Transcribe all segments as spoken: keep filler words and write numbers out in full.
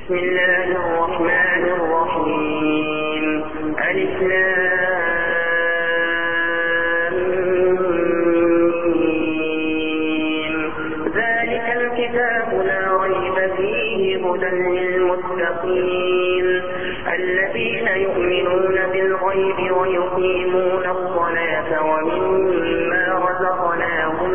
بسم الله الرحمن الرحيم. ألف لام ميم. ذلك الكتاب لا ريب فيه هدى للمتقين الذين يؤمنون بالغيب ويقيمون الصلاة ومما رزقناهم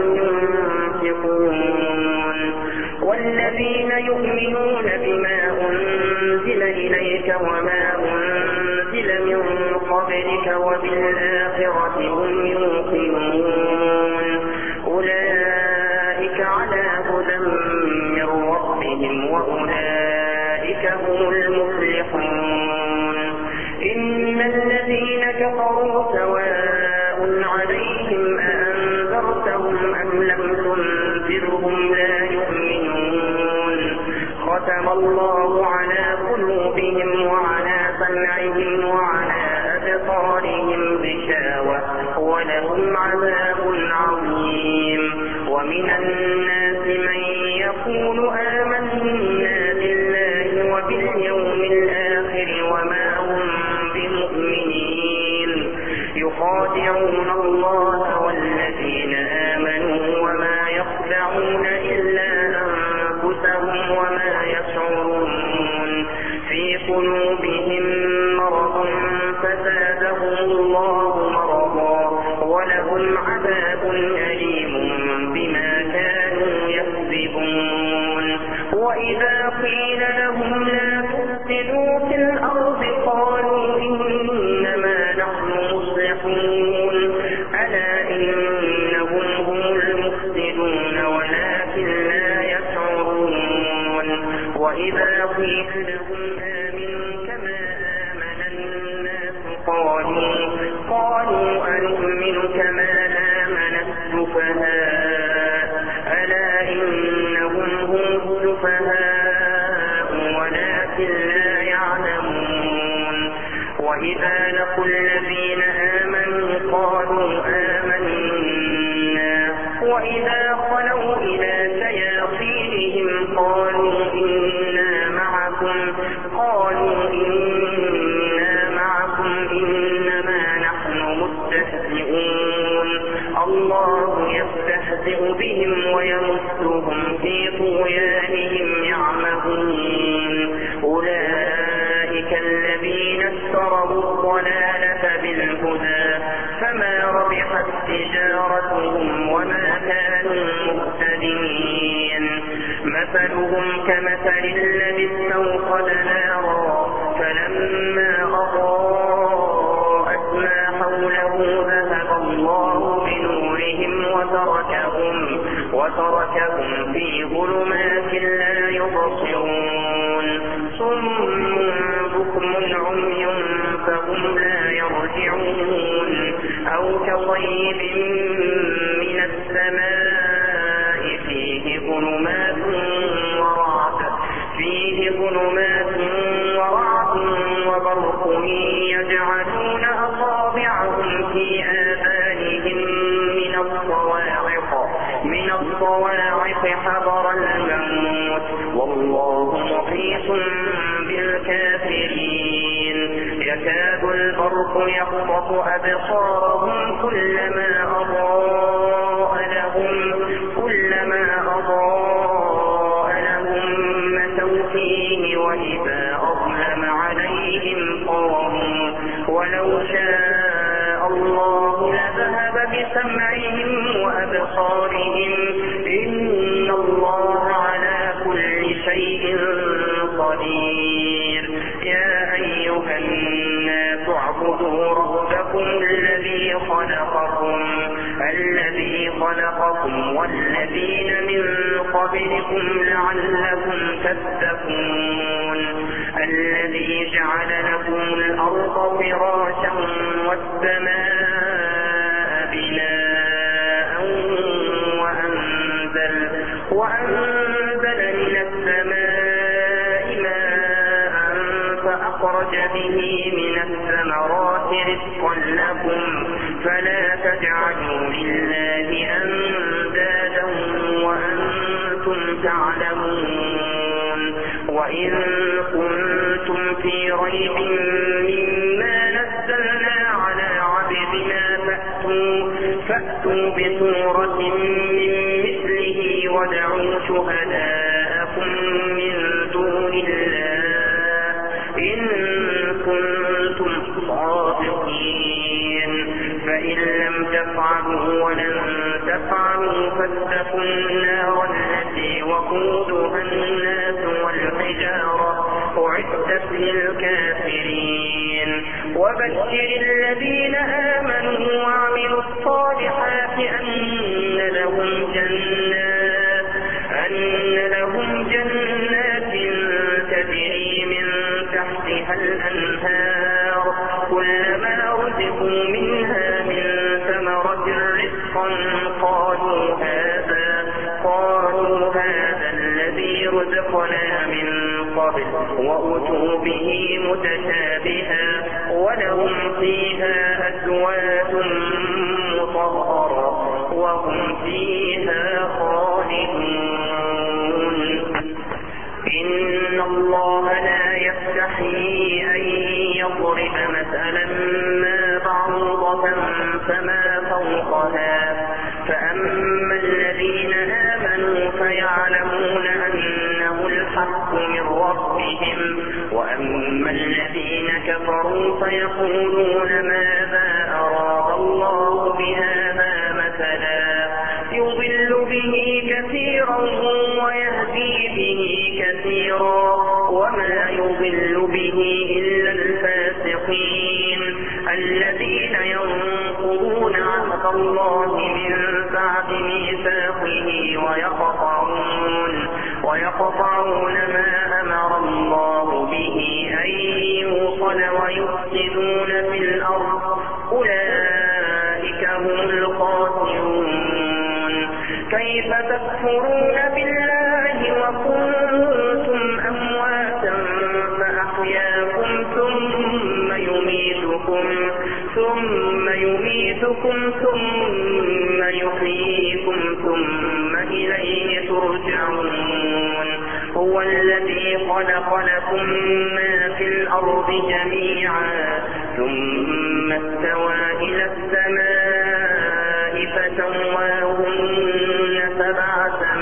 ينفقون والذين يؤمنون بما أنزل إليك وما أنزل من قبلك وبالآخرة هم يوقنون أولئك على هدى من ربهم وأولئك هم المفلحون. إن الذين كفروا سواء عليهم أأنذرتهم أم لم تنذرهم لا يؤمنون. ختم الله على قلوبهم وعلى سمعهم وعلى أبصارهم غشاوة ولهم عذاب عظيم. ومن الناس من يقول آمنا بالله وباليوم الآخر وما هم بمؤمنين يخادعون الله والذين آمنوا وما يخدعون إلا أنفسهم وما يشعرون. في قلوبهم مرض فزادهم الله مرضا ولهم عذاب أليم بما كانوا يكذبون. وإذا قيل لهم لا تفسدوا في الأرض قالوا إنما نحن مصلحون ألا إنهم هم المفسدون ولكن لا يشعرون. وإذا قيل لهم آمنوا كما آمن الناس قالوا قالوا أنؤمن كما آمن السفهاء ألا إنهم هم السفهاء ولكن لا يعلمون. وإذا لقوا الذين آمنوا قالوا آمنا وإذا خلوا إلى شياطينهم قالوا إنا معكم قالوا إنا معكم إنما نحن مستهزئون. الله يستهزئ بهم ويمسهم في طغيانهم يعمهون. أولئك الذين اشتروا الضلالة بالهدى فما ربحت تجارتهم وما كانوا مهتدين. مثلهم كمثل الذي استوقد نارا فلما أضاءت ما حوله ذهب الله بنورهم وتركهم وتركهم في ظلمات لا يبصرون. صم بكم عمي فهم لا يرجعون. أو كصيب من السماء فيه ظلمات ورعد فيه ظلمات ورعد وبرق يجعلون أصابعهم في آذانهم من الصواعق من الصواعق حذر الموت والله محيط بالكافرين. يكاد البرق يخطف أبصارهم كلما أضاء لهم كلما أضاء لهم مشوا فيه وإذا أظلم عليهم قاموا ولو شاء الله لذهب بسمعهم وأبصارهم إن الله على كل شيء قدير. يا أيها الناس اعبدوا ربكم الذي خلقكم الذي خلقكم والذين من قبلكم لعلكم تتقون. الذي جعل لكم الأرض فراشا والسماء بناء وأنزل وأنزل من السماء ماء فأخرج به من الثمرات رزقا لكم فلا تجعلوا لله أندادا وأنتم تعلمون. وإن كنتم في ريب مما نزلنا على عبدنا فأتوا, فأتوا بسورة من مثله وادعوا شهداءكم من دون الله إن كنتم صادقين فإن لم تفعلوا ولن تفعلوا فاتقوا النار التي وقودها الناس والحجارة أعدت للكافرين وبشر الذين آمنوا وعملوا الصالحات أن لهم جنات أن لهم جنات تجري من تحتها الأنهار كلما رزقوا منها من ثمرة رزقا قالوا هذا قالوا هذا الذي رزقنا من قبل وأتوا به متشابها ولهم فيها أزواج مطهرة وهم فيها خالدون إن الله لا يستحيي أن يضرب مثلا ما بعوضة فما فوقها فأما الذين آمنوا فيعلمون أنه الحق من ربهم وأما الذين كفروا فيقولون ماذا أراد الله بهذا مثلا يضل به كثيرا ويهدي به كثيرا وما يضل به إلا الفاسقين الذين ينقضون عهد الله من بعد ميثاقه ويقطعون ويقطعون ما أمر الله به أن يوصل ويفسدون في الأرض أولئك هم الخاسرون كيف تكفرون بالله وكنتم أمواتا فأحياكم ثم يميتكم ثم يميتكم ثم يحييكم ثم إليه ترجعون هو الذي خلق لكم ما في الأرض جميعا ثم استوى إلى السماء فسواهن سبع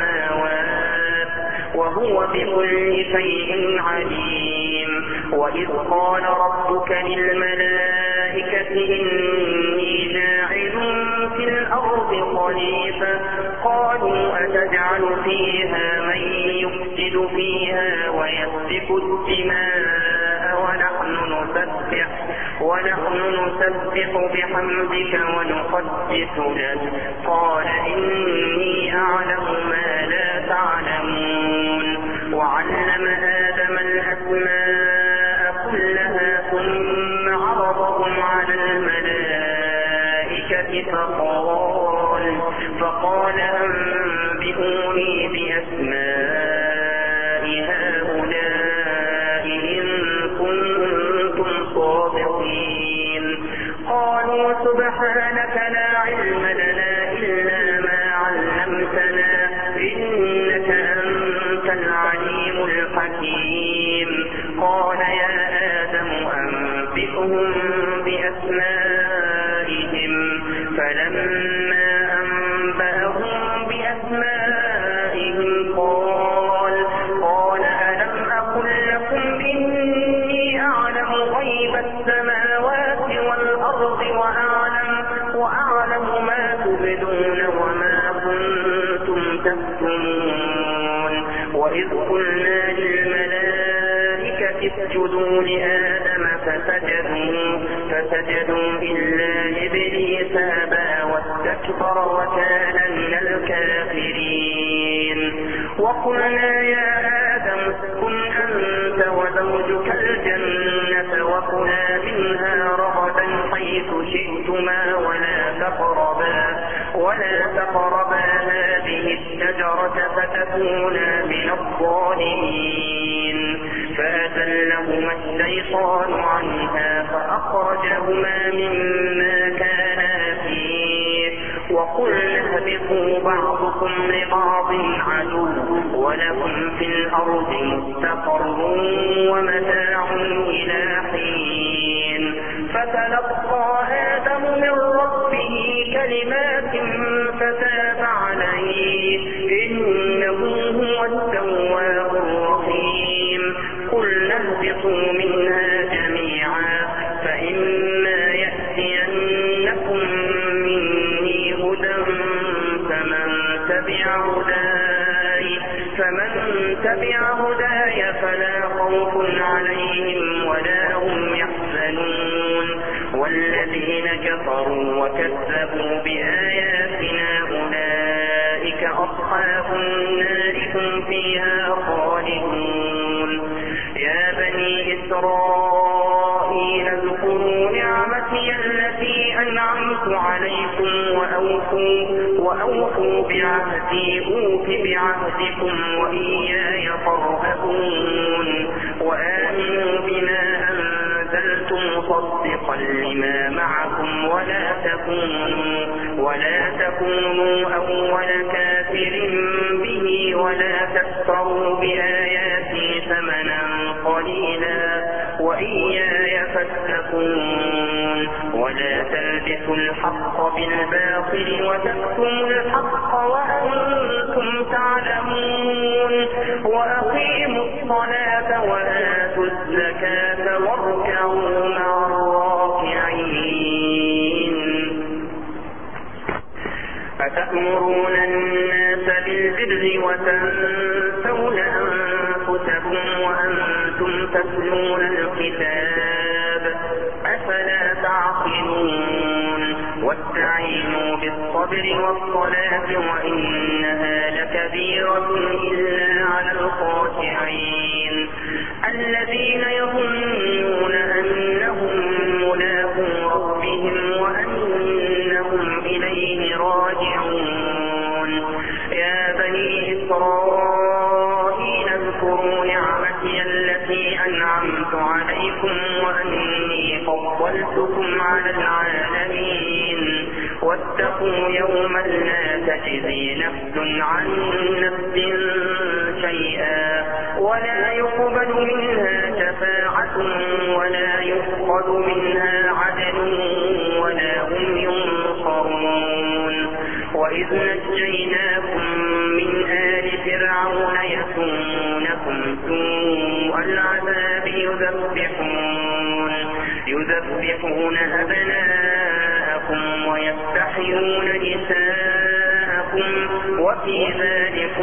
سماوات وهو بكل شيء عليم وإذ قال ربك للملائكة إني جاعل في الأرض خليفة قالوا أتجعل فيها من يفسد فيها ويسفك الدماء ونحن نسبح ونحن نسبح بحمدك ونقدس لك قال إني أعلم ما لا تعلمون وعلم آدم الأسماء كلها ثم عرضهم على الملائكة فقال فقال أنبئوني بأسماء هؤلاء إن كنتم صادقين قالوا سبحانك لا علم لنا إلا ما علمتنا إنك أنت العليم الحكيم قال يا آدم أنبئهم بأسمائهم فلما أنبأهم بأسمائهم قال قال ألم أقل لكم إني أعلم غيب السماوات والأرض وأعلم, وأعلم ما تبدون وما كنتم تكتمون وإذ قلنا للملائكة اسجدوا لآدم فسجدوا, فسجدوا إلا إبليس أبى واستكبر وكان من الكافرين وقلنا يا آدم اسكن أنت وزوجك الجنة وكلا منها رغدا حيث شئتما ولا تقربا ولا تقربا هذه الشجرة فتكونا من الظالمين فأزلهما الشيطان عنها فأخرجهما مما كانا فيه وقلنا اهبطوا بعضكم لبعض عدو ولكم في الأرض مستقر ومتاع إلى حين فتلقى آدم من ربه كلمات فتاب عليه إنه هو التواب الرحيم قلنا اهبطوا منها جميعا فإما يأتينكم مني هدى فمن تبع هداي فمن تبع هداي فلا خوف عليهم ولا هم يحزنون والذين كفروا وكذبوا بآياتنا أولئك أصحاب النار هم فيها خالدون يا بني إسرائيل اذكروا نعمتي التي أنعمت عليكم وأوفوا, وأوفوا بعهدي أوف بعهدكم وإياي فارهبون وآمنوا بما أنزلت مصدقا لما معكم ولا تكونوا, ولا تكونوا أول كافر به ولا تشتروا بآياتي ثمنا قليلا وإياي فاتقون ولا تلبسوا الحق بالباطل وتكتموا الحق وأنتم تعلمون وأقيموا الصلاة وآتوا الزكاة واركعوا مع الراكعين أتأمرون الناس بالبر وتنسون أنفسكم وأنتم تتلون الكتاب أفلا تعقلون واستعينوا بالصبر والصلاة وإنها لكبيرة إلا على الخاشعين الذين يظنون أنهم ملاقو ربهم وأنهم إليه راجعون يا بني إسرائيل اذكروا نعمتي التي أنعمت عليكم وأني فضلتكم على العالمين واتقوا يوما لا تجزي نفس عن نفس شيئا ولا يقبل منها شفاعة ولا يؤخذ منها عدل ولا هم ينصرون وإذ نجيناكم من آل فرعون يسومونكم سوء العذاب يذبحون, يذبحون أبناءكم ويستحيون نساءكم وفي ذلكم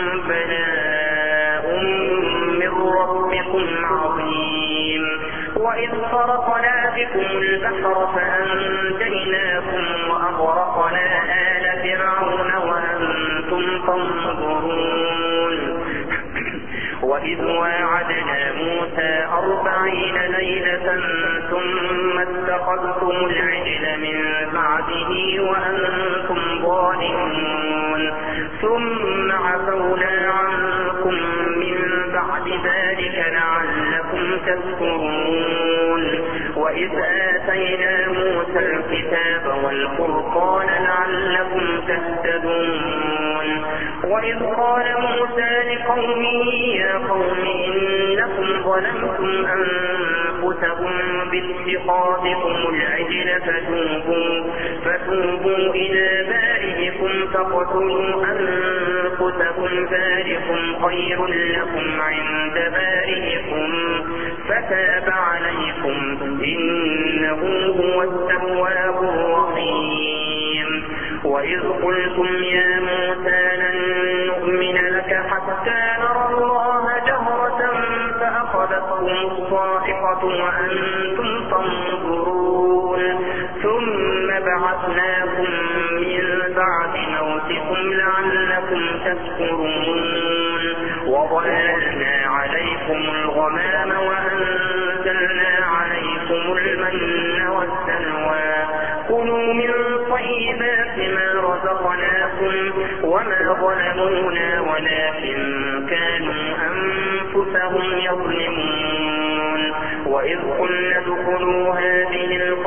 بلاء من ربكم عظيم وإذ فرقنا بكم البحر فأنجيناكم وأغرقنا آل فرعون وأنتم تنظرون وإذ واعدنا موسى أربعين ليلة ثم اتخذتم العجل من بعده وأنتم ظالمون ثم عفونا عنكم من بعد ذلك لعلكم تذكرون وإذ آتينا موسى الكتاب والفرقان لعلكم تهتدون وإذ قال موسى لقومه يا قوم إنكم ظلمتم أنفسكم باتخاذكم العجل فتوبوا, فتوبوا إلى بارئكم فاقتلوا أنفسكم ذلكم خير لكم عند بارئكم فتاب عليكم إنه هو التواب الرحيم وإذ قلتم يا موسى لن نؤمن لك حتى نرى الله جهرة فأخذتكم الصاعقة وأنتم تنظرون ثم بعثناكم من بعد موتكم لعلكم تذكرون وظللنا عليكم الغمام وأنزلنا عليكم المن والسلوى كلوا من طيبات ما رزقناكم وما ظلمونا ولكن كانوا أنفسهم يظلمون وإذ قلنا ادخلوا هذه القرية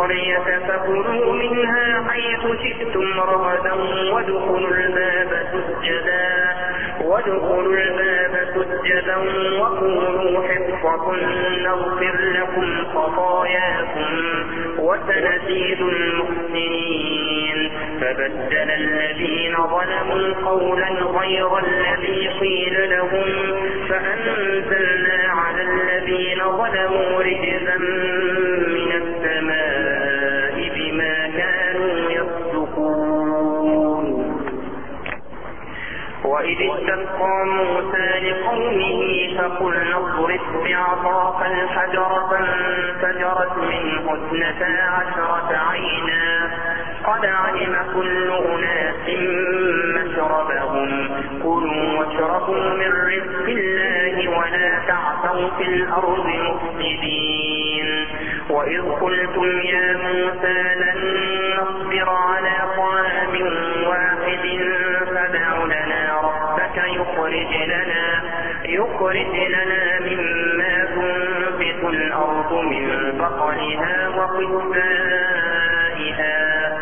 القرية فكلوا منها حيث شئتم رغدا وادخلوا الباب سجدا وادخلوا الباب سجدا وقولوا حطة نغفر لكم خطاياكم وسنزيد المحسنين. فبدل الذين ظلموا قولا غير الذي قيل لهم فأنزلنا على الذين ظلموا رجزا من السماء بما كانوا يفسقون. وإذ استسقى موسى لقومه فقلنا اضرب بعصاك الحجر فانفجرت منه اثنتا عشرة عينا قد علم كل أناس مشربهم كلوا واشربوا من رزق الله ولا تعثوا في الأرض مفسدين. وإذ قلتم يا موسى لن نصبر على طعام واحد فادع لنا ربك يخرج لنا يخرج لنا مما تنبت الأرض من بقلها وقثائها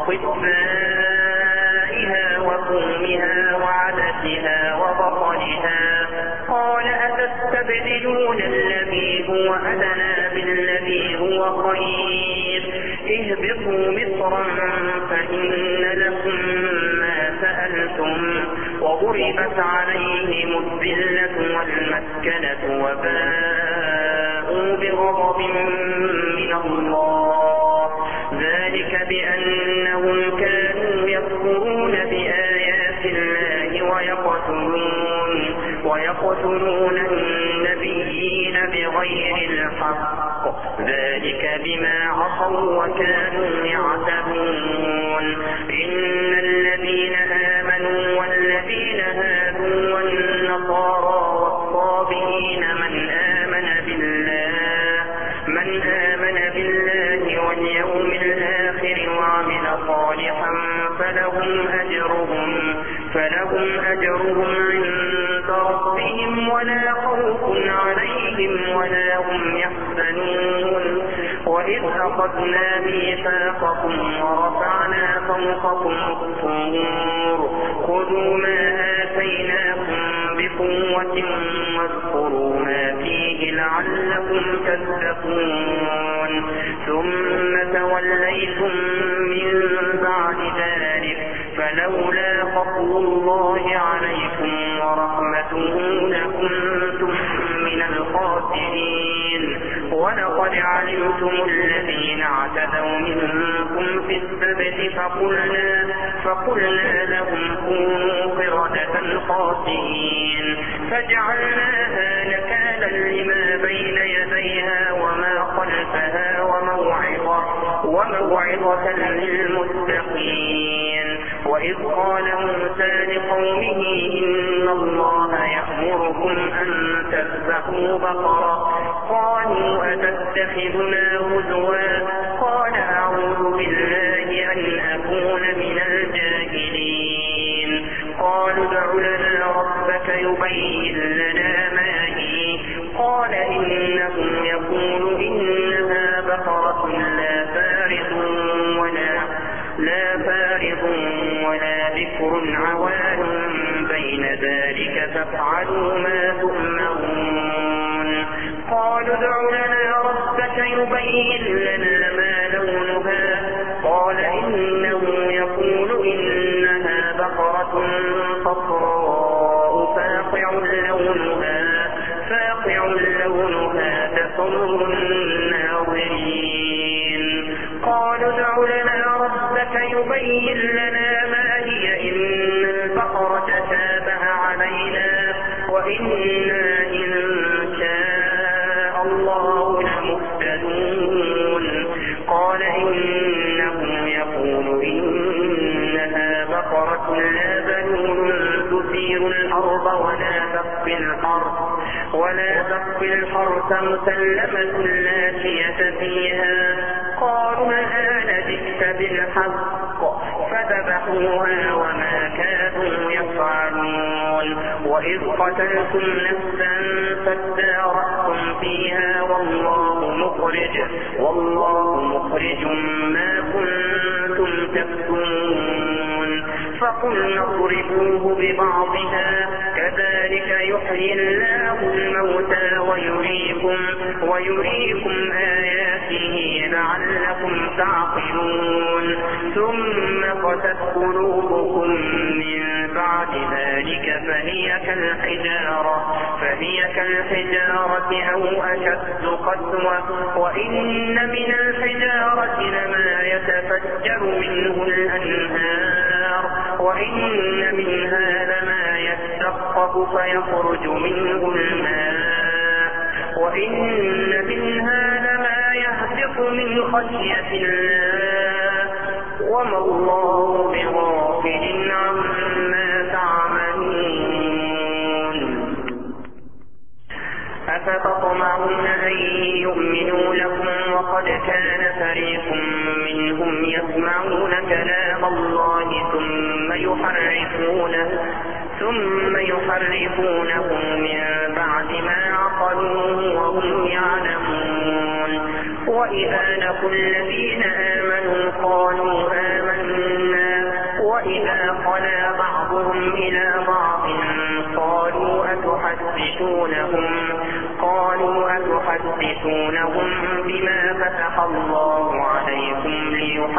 وقثائها وفومها وعدسها وبصلها قال أتستبدلون الذي هو أدنى بالذي هو خير اهبطوا مصرا فإن لكم ما سألتم وضربت عليهم الذلة والمسكنة وباءوا بغضب من الله ذلك بأنهم كانوا يكفرون بآيات الله ويقتلون ويقتلون النبيين بغير الحق ذلك بما عصوا وكانوا يعتدون. إن الذين آمنوا والذين هادوا والنصارى والصابئين من آمن بالله من آمن بالله واليوم الآخر وعمل صالحا فلهم أجرهم فلهم أجرهم عند ربهم ولا خوف عليهم ولا هم يحزنون. وإذ أخذنا ميثاقكم ورفعنا فوقكم الطور خذوا ما آتيناكم بقوة واذكروا ما فيه لعلكم تتقون. ثم توليتم من بعد ذلك فلولا فضل الله عليكم ورحمته لكنتم من الخاسرين. ولقد علمتم الذين اعتدوا منكم في السبت فقلنا, فقلنا لهم كونوا قردة خاسئين فجعلناها نكالا لما بين يديها وما خلفها وموعظة, وموعظة للمتقين. وإذ قال موسى لقومه إن الله يأمركم أن تذبحوا بقرة قالوا أتتخذنا هزوا قال أعوذ بالله أن أكون من الجاهلين. قالوا ادع لنا ربك يبين لنا ما هي قال إنه يقول إنها بقرة لا فارض ولا لا فارض ولا بكر عوان بين ذلك فافعلوا ما تؤمرون. قالوا ادع لنا ربك يبين لنا ما لونها قال إنه يقول إنها بقرة صفراء فاقع لونها فاقع لونها تسر الناظرين. قالوا ادع لنا ربك يبين لنا ما هي إن البقرة تشابه علينا وإنا إن شاء الله لمهتدون. قال إنه يقول إنها بقرة لا ذلول تثير الأرض ولا تسقي الحرث ولا تسقي الحرث مسلمة لا شية فيها. قالوا الآن جئت بالحق فذبحوها وما كانوا يفعلون. وإذ قتلتم نفسا فادارأتم فيها والله مخرج والله مخرج ما كنتم تكتمون فقلنا اضربوه ببعضها كذلك يحيي الله الموتى ويريكم, ويريكم آياته لعلكم تعقلون ثم قست قلوبكم من بعد ذلك فهي كالحجارة, فهي كالحجارة أو أشد قسوة وإن من الحجارة لما يتفجر منه الأنهار وإن منها لما يشقق فيخرج منه الماء وإن منها لما يهبط من خشية الله وما الله بغافل عما تعملون أفتطمعون أن يؤمنوا لكم وقد كان فريق منهم يسمعون كلام الله ثم يحرفونه ثم يحرفونه من بعد ما عقلوه وهم يعلمون وإذا لقوا الذين آمنوا قالوا آمنا وإذا خلا بعضهم إلى بعض قالوا أتحدثونهم قالوا أتحدثونهم بما فتح الله عليكم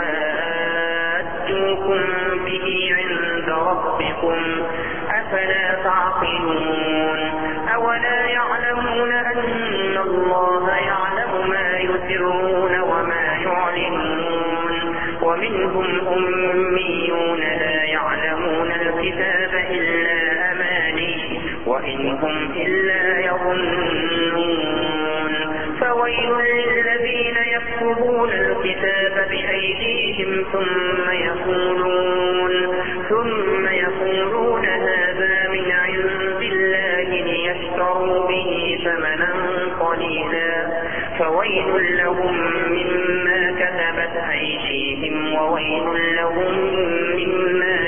ليحاجوكم به عند ربكم أفلا تعقلون أولا يعلمون أن الله يعلم ما يسرون وما يعلنون ومنهم أميون لا يعلمون الكتاب إلا أماني وإن هم إلا يظنون فويل للذين يكتبون الكتاب بأيديهم ثم يقولون ثم يقولون هذا من عند الله ليشتروا به ثمنا قليلا فويل لهم مما كتبت أيديهم وويل لهم مما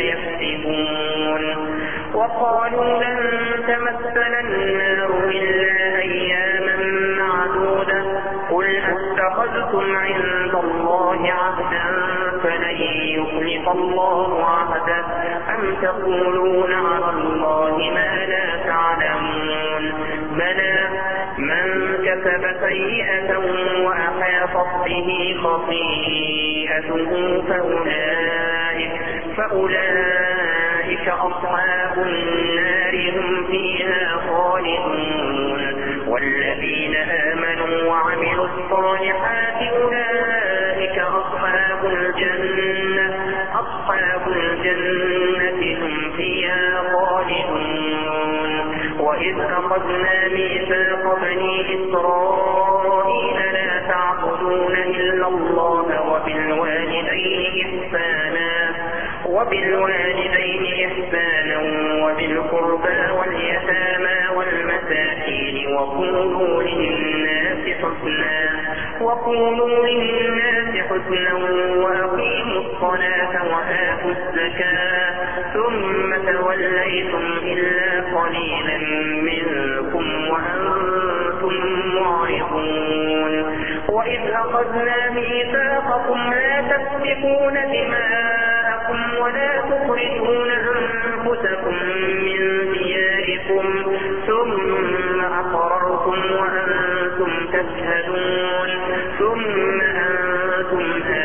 يكسبون وقالوا لن تمسنا النار إلا أياما معدودة قل أتخذتم عند الله عهدا فلن يخلف الله عهده أم تقولون على الله ما لا تعلمون بلى من كسب سيئة وأحاطت به خطيئته فأولئك, فأولئك أصحاب النار هم فيها خالدون والذين آمنوا وعملوا الصالحات أولئك أصحاب الجنة أصحاب الجنة هم فيها خالدون وإذ أخذنا ميثاق بني إسرائيل لا تعبدون إلا الله وبالوالدين إحسانا وبالوالدين إحسانا وبذي القربى واليتامى والمساكين وقولوا للناس حسنا وقولوا للناس حسنا وأقيموا الصلاة وآتوا الزكاة ثم توليتم إلا قليلا منكم وأنتم معرضون وإذ أخذنا ميثاقكم لا تسفكون دماءكم ولا تخرجون أنفسكم من دياركم ثم أقررتم وأنتم تشهدون ثم أنتم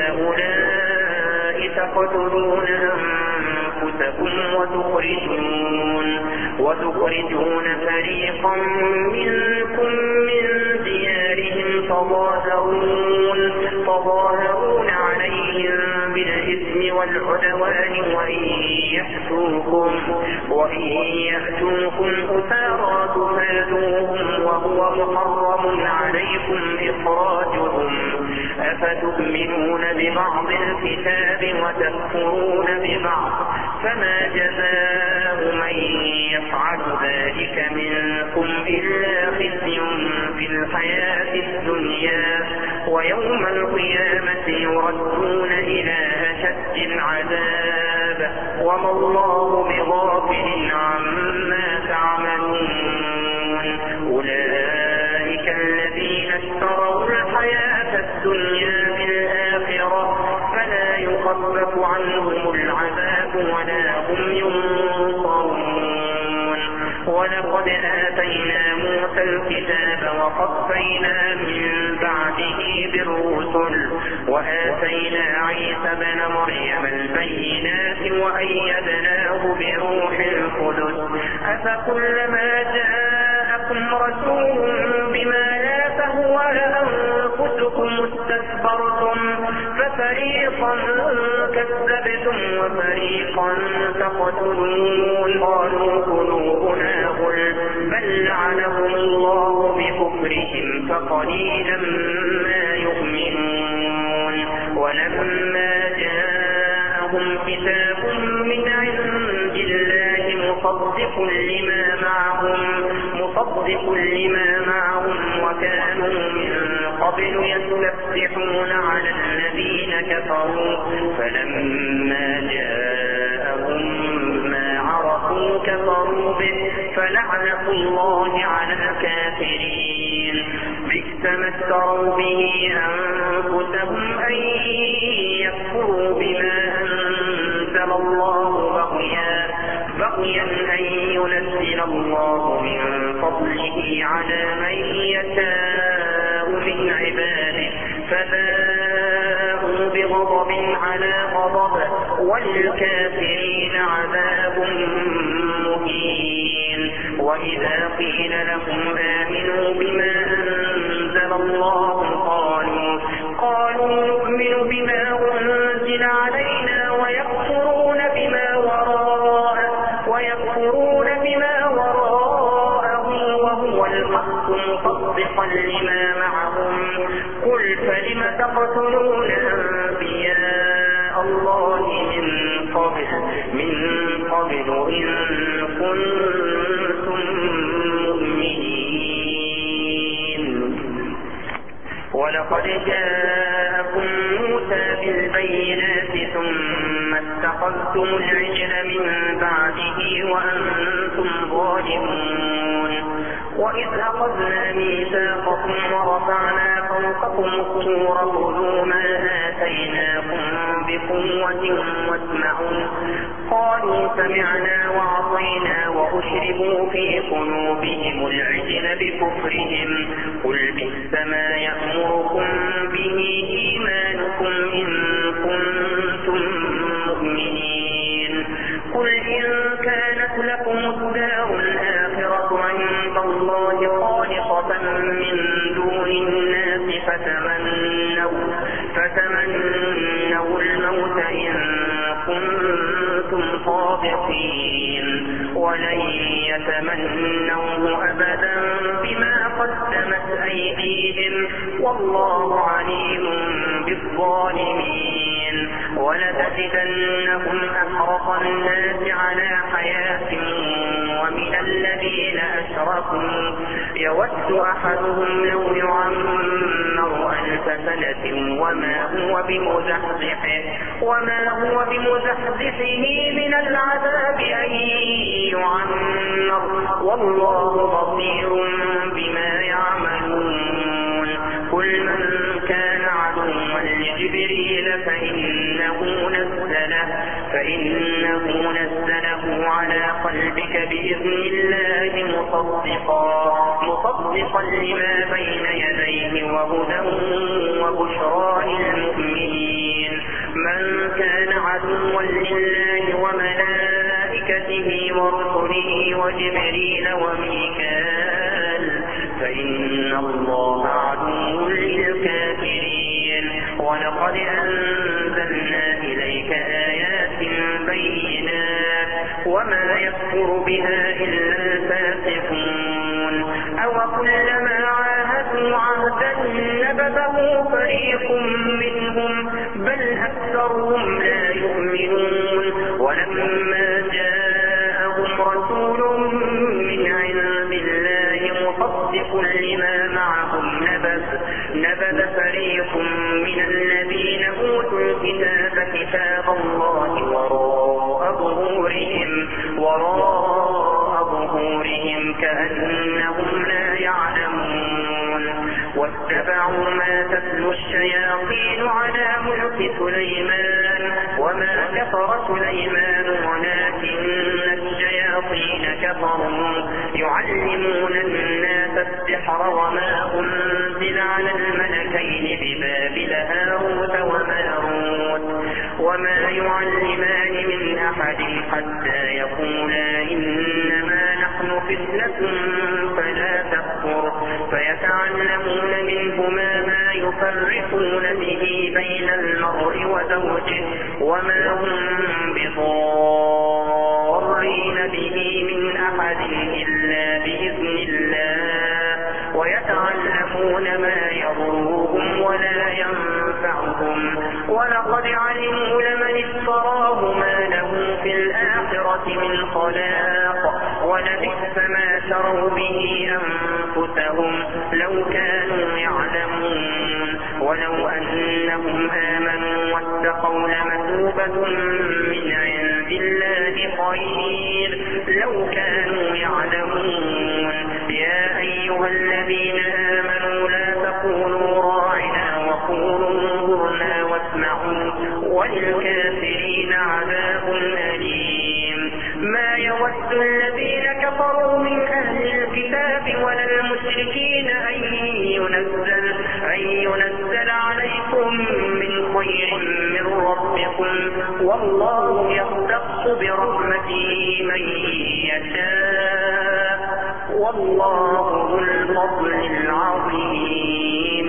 هؤلاء تقتلون أنفسكم وتخرجون, وتخرجون فريقا منكم من ديارهم تظاهرون, تظاهرون عليهم بالإثم والعدوان وإن يأتوكم, وإن يأتوكم أسارى تفادوهم وهو محرم عليكم إخراجهم أفتؤمنون ببعض الكتاب وتكفرون ببعض فما جزاء من يفعل ذلك منكم إلا خزي في الحياة الدنيا ويوم القيامة يردون إلى أشد العذاب وما الله بغافل عما تعملون أولئك الذين اشتروا الحياة الدنيا بالآخرة ولا هم ينصرون. ولقد آتينا موسى الكتاب وقفينا من بعده بالرسل وآتينا عيسى بن مريم البينات وأيدناه بروح القدس أفكلما جاءكم رسول بما لا تهوى أنفسكم استكبرتم ففريقا كذبتم وفريقا تقتلون قالوا قلوبنا غلف بل لعنهم الله بكفرهم فقليلا ما يؤمنون. ولما جاءهم كتاب من عند الله مصدق لما معهم مصدق لما معهم وكانوا من قبل يستفتحون على الذين كفروا فلما جاءهم ما عرفوا كفروا به فلعنة الله على الكافرين. بئس ما اشتروا به أنفسهم أن يكفروا بما أنزل الله بغيا بغيا أن ينزل الله من فضله على من يشاء من عباده فباءوا بغضب على غضب وللكافرين عذاب مهين. وإذا قيل لهم آمنوا بما أنزل الله قالوا قالوا نؤمن بما أنزل علينا ويكفرون بما وراءه ويكفرون بما وراءه وهو الحق مصدقا لما معهم قل فلم تقتلون أنبياء الله من قبل من قبل إن كنتم مؤمنين. ولقد جاءكم موسى بالبينات ثم اتخذتم العجل من بعده وأنتم ظالمون. وإذ أخذنا ميثاقكم ورفعنا فوقكم الطور خذوا ما آتيناكم بقوة واسمعوا قالوا سمعنا وعصينا وأشربوا في قلوبهم العجل بكفرهم قل بئس ما يأمركم به إيمانكم إن كنتم مؤمنين. قل إن كانت لكم الدار الآخرة عند الله خالصة من دون الناس فتمنوا فتمنوا الموت إن كنتم صادقين ولن يتمنوه أبدا بما قدمت أيديهم والله عليم بالظالمين. ولتجدنهم أحرص الناس على حياة ومن الذين أشركوا يود أحدهم لو يعمر ألف سنة وما هو بمزحزحه وما هو بمزحزحه من العذاب أن يعمر والله بصير بما يعملون. قل من كان عدوا لجبريل فإنه نزله فإنه نزله على قلبك بإذن الله مصدقا مصدقا لما بين يديه وهدى وبشرى للمؤمنين. من كان عدوا لله وملائكته ورسله وجبريل وميكال فإن الله عدو للكافرين. ولقد أنزلنا إليك آيات بينات وما يكفر بها إلا الفاسقون. أو كلما عاهدوا عهدا نبذه فريق منهم بل أكثرهم لا يؤمنون. ولما جاءهم رسول من عند الله مصدق لما معهم نبذ نبذ فريق من الذين أوتوا الكتاب كتاب الله وراء ظهورهم وراء ظهورهم كأنهم لا يعلمون. واتبعوا ما تتلو الشياطين على ملك سليمان وما كفر سليمان ولكن الشياطين كفروا يعلمون الناس السحر وما أنزل على الملكين ببابل هاروت وماروت وما يعلمان من أحد حتى يقولا إنما نحن فتنة فلا تكفر فيتعلمون منهما ما يفرقون به بين المرء وزوجه وما هم بضارين به من أحد إلا بإذن الله ويتعلمون ما يضرهم ولا ينفعهم ولقد علموا لمن اشتراه ما له في الآخرة من خلاق ولبئس ما شروا به أنفسهم لو كانوا يعلمون ولو أنهم آمنوا واتقوا لمثوبة من عند الله خير لو كانوا يعلمون يا أيها الذين آمنوا لا تقولوا راعنا وقولوا انظرنا واسمعوا وللكافرين عذاب أليم ما يود الذين كفروا من أهل الكتاب ولا المشركين أن ينزل, أن ينزل عليكم من خير من ربكم والله يختص برحمته من يشاء والله ذو الفضل العظيم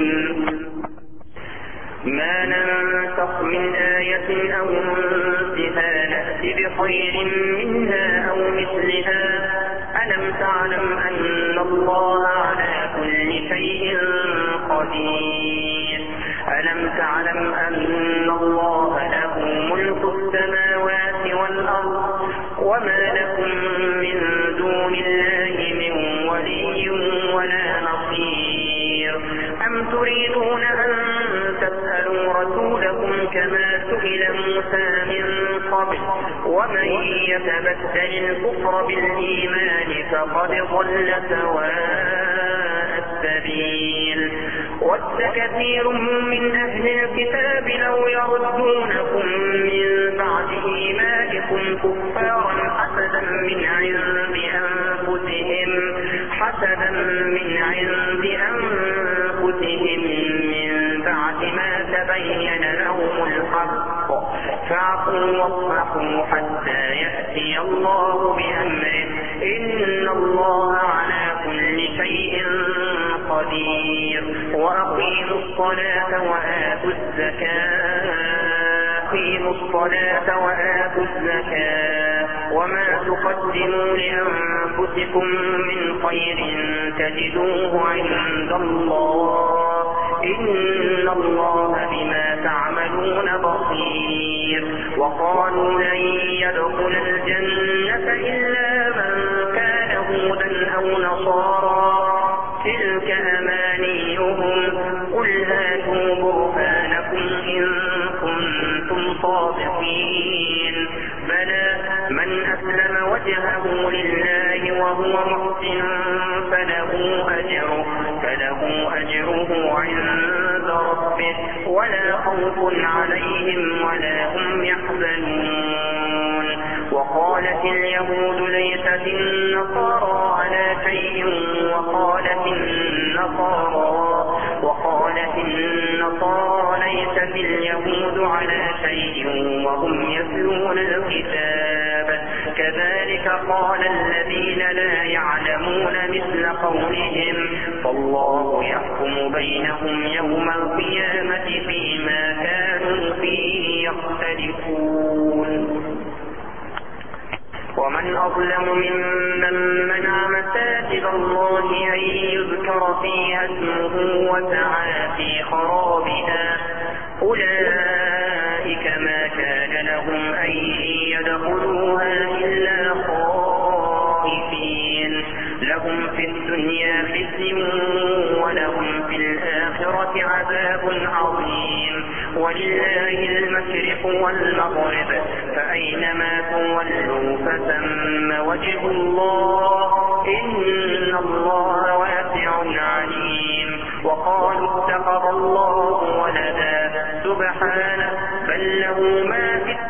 ما ننسخ من آية أو ننسها نأتي بخير منها أو مثلها ألم تعلم أن الله على كل شيء قدير ألم تعلم أن الله له ملك السماوات والأرض وما لكم من دون الله من ولي ولا نصير أم تريدون أن تسألوا رسولكم كما سئل موسى من قبل ومن يتبدل الكفر بالإيمان فقد ضل سواء السبيل ود كثير من أهل الكتاب لو يردونكم من بعد إيمانكم كفارا حسدا من عند أنفسهم حسدا من عند أنفسهم من بعد ما تبين لهم الحق فاعفوا واصفحوا حتى يأتي الله بأمره إن الله على كل شيء قدير وأقيموا الصلاة وآتوا الزكاة أقيموا الصلاة وآتوا الزكاة وما تقدموا لأنفسكم من خير تجدوه عند الله إن الله بما تعملون بصير وقالوا لن يدخل الجنة إلا من كان هودا أو نصارى تلك أمانيهم قل هاتوا برهانكم إن كنتم صادقين بلى من أسلم وجهه لله وهو محسن فله أجره فله أجره عند ربه ولا خوف عليهم ولا هم يحزنون وقالت اليهود ليست النصارى على شيء وقالت النصارى وقالت النصارى ليست اليهود على شيء وهم يتلون الكتاب كذلك قال الذين لا يعلمون مثل قولهم فالله يحكم بينهم يوم القيامة فيما كانوا فيه يختلفون ومن أظلم ممن منع مساجد الله أن يذكر فيها اسمه وسعى في خرابها أولئك ما كان لهم أن يدخلوها إلا خائفين لهم في الدنيا خزي ولهم في الآخرة عذاب عظيم ولله المشرق والمغرب فأينما تولوا فثم وجه الله إن الله واسع عليم وقالوا اتخذ الله ولدا سبحانه بل له ما في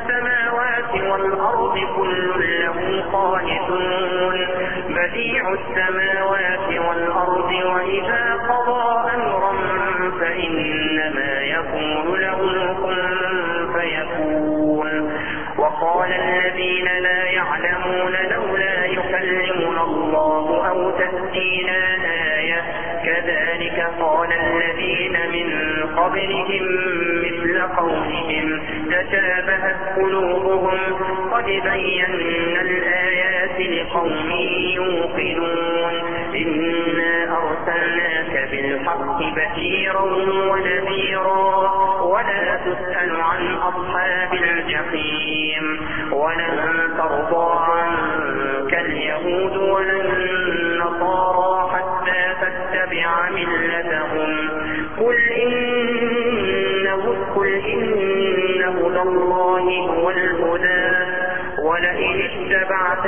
والأرض كل له قانتون بديع السماوات والأرض وإذا قضى أمرا فإنما يقول له كن فيكون. وقال الذين لا يعلمون لولا يكلمنا الله أو تأتينا آية كذلك قال الذين من قبلهم مثل قولهم تشابهت قلوبهم قد بينا الآيات لقوم يوقنون إنا أرسلناك بالحق بشيرا ونذيرا ولا تسأل عن أصحاب الجحيم ولن ترضى عنك اليهود ولا النصارى حتى تتبع ملتهم قل إنه قل إن هدى الله هو الهدى ولئن اتبعت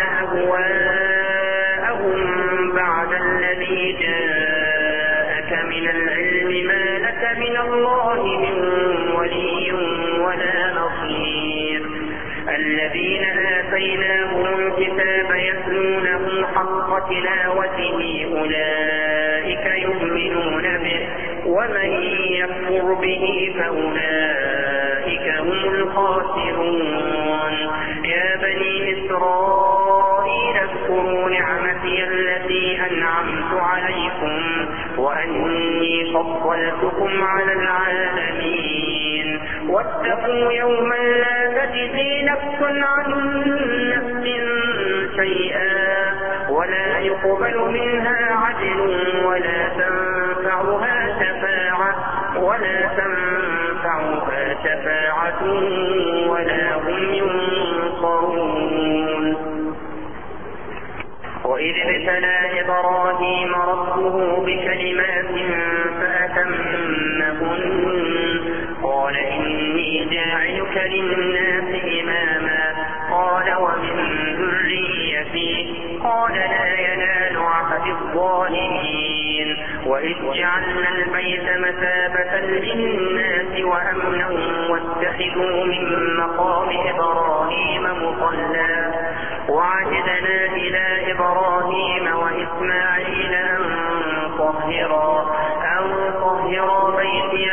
أهواءهم بعد الذي جاءك من العلم ما لك من الله من ولي ولا نصير. الذين آتيناهم الكتاب يتلونه حق تلاوته أولئك يؤمنون به ومن يكفر به فأولئك هم الخاسرون. يا بني إسرائيل اذكروا نعمتي التي أنعمت عليكم وأني فضلتكم على العالمين واتقوا يوما لا تجزي نفس عن نفس شيئا ولا يقبل منها عدل ولا تنفعها شفاعة ولا تنفعها شفاعة ولا هم ينصرون. وإذ ابتلى إبراهيم ربه بكلمات فأتمهن قال إني جاعلك للناس إماما قال ومن ذريتي قال لا ينال عهد الظالمين. وإذ جعلنا البيت مثابة للناس وأمنا واتخذوا من مقام إبراهيم مصلى وعهدنا إلى إبراهيم وإسماعيل أن طهرا أن طهرا بيتي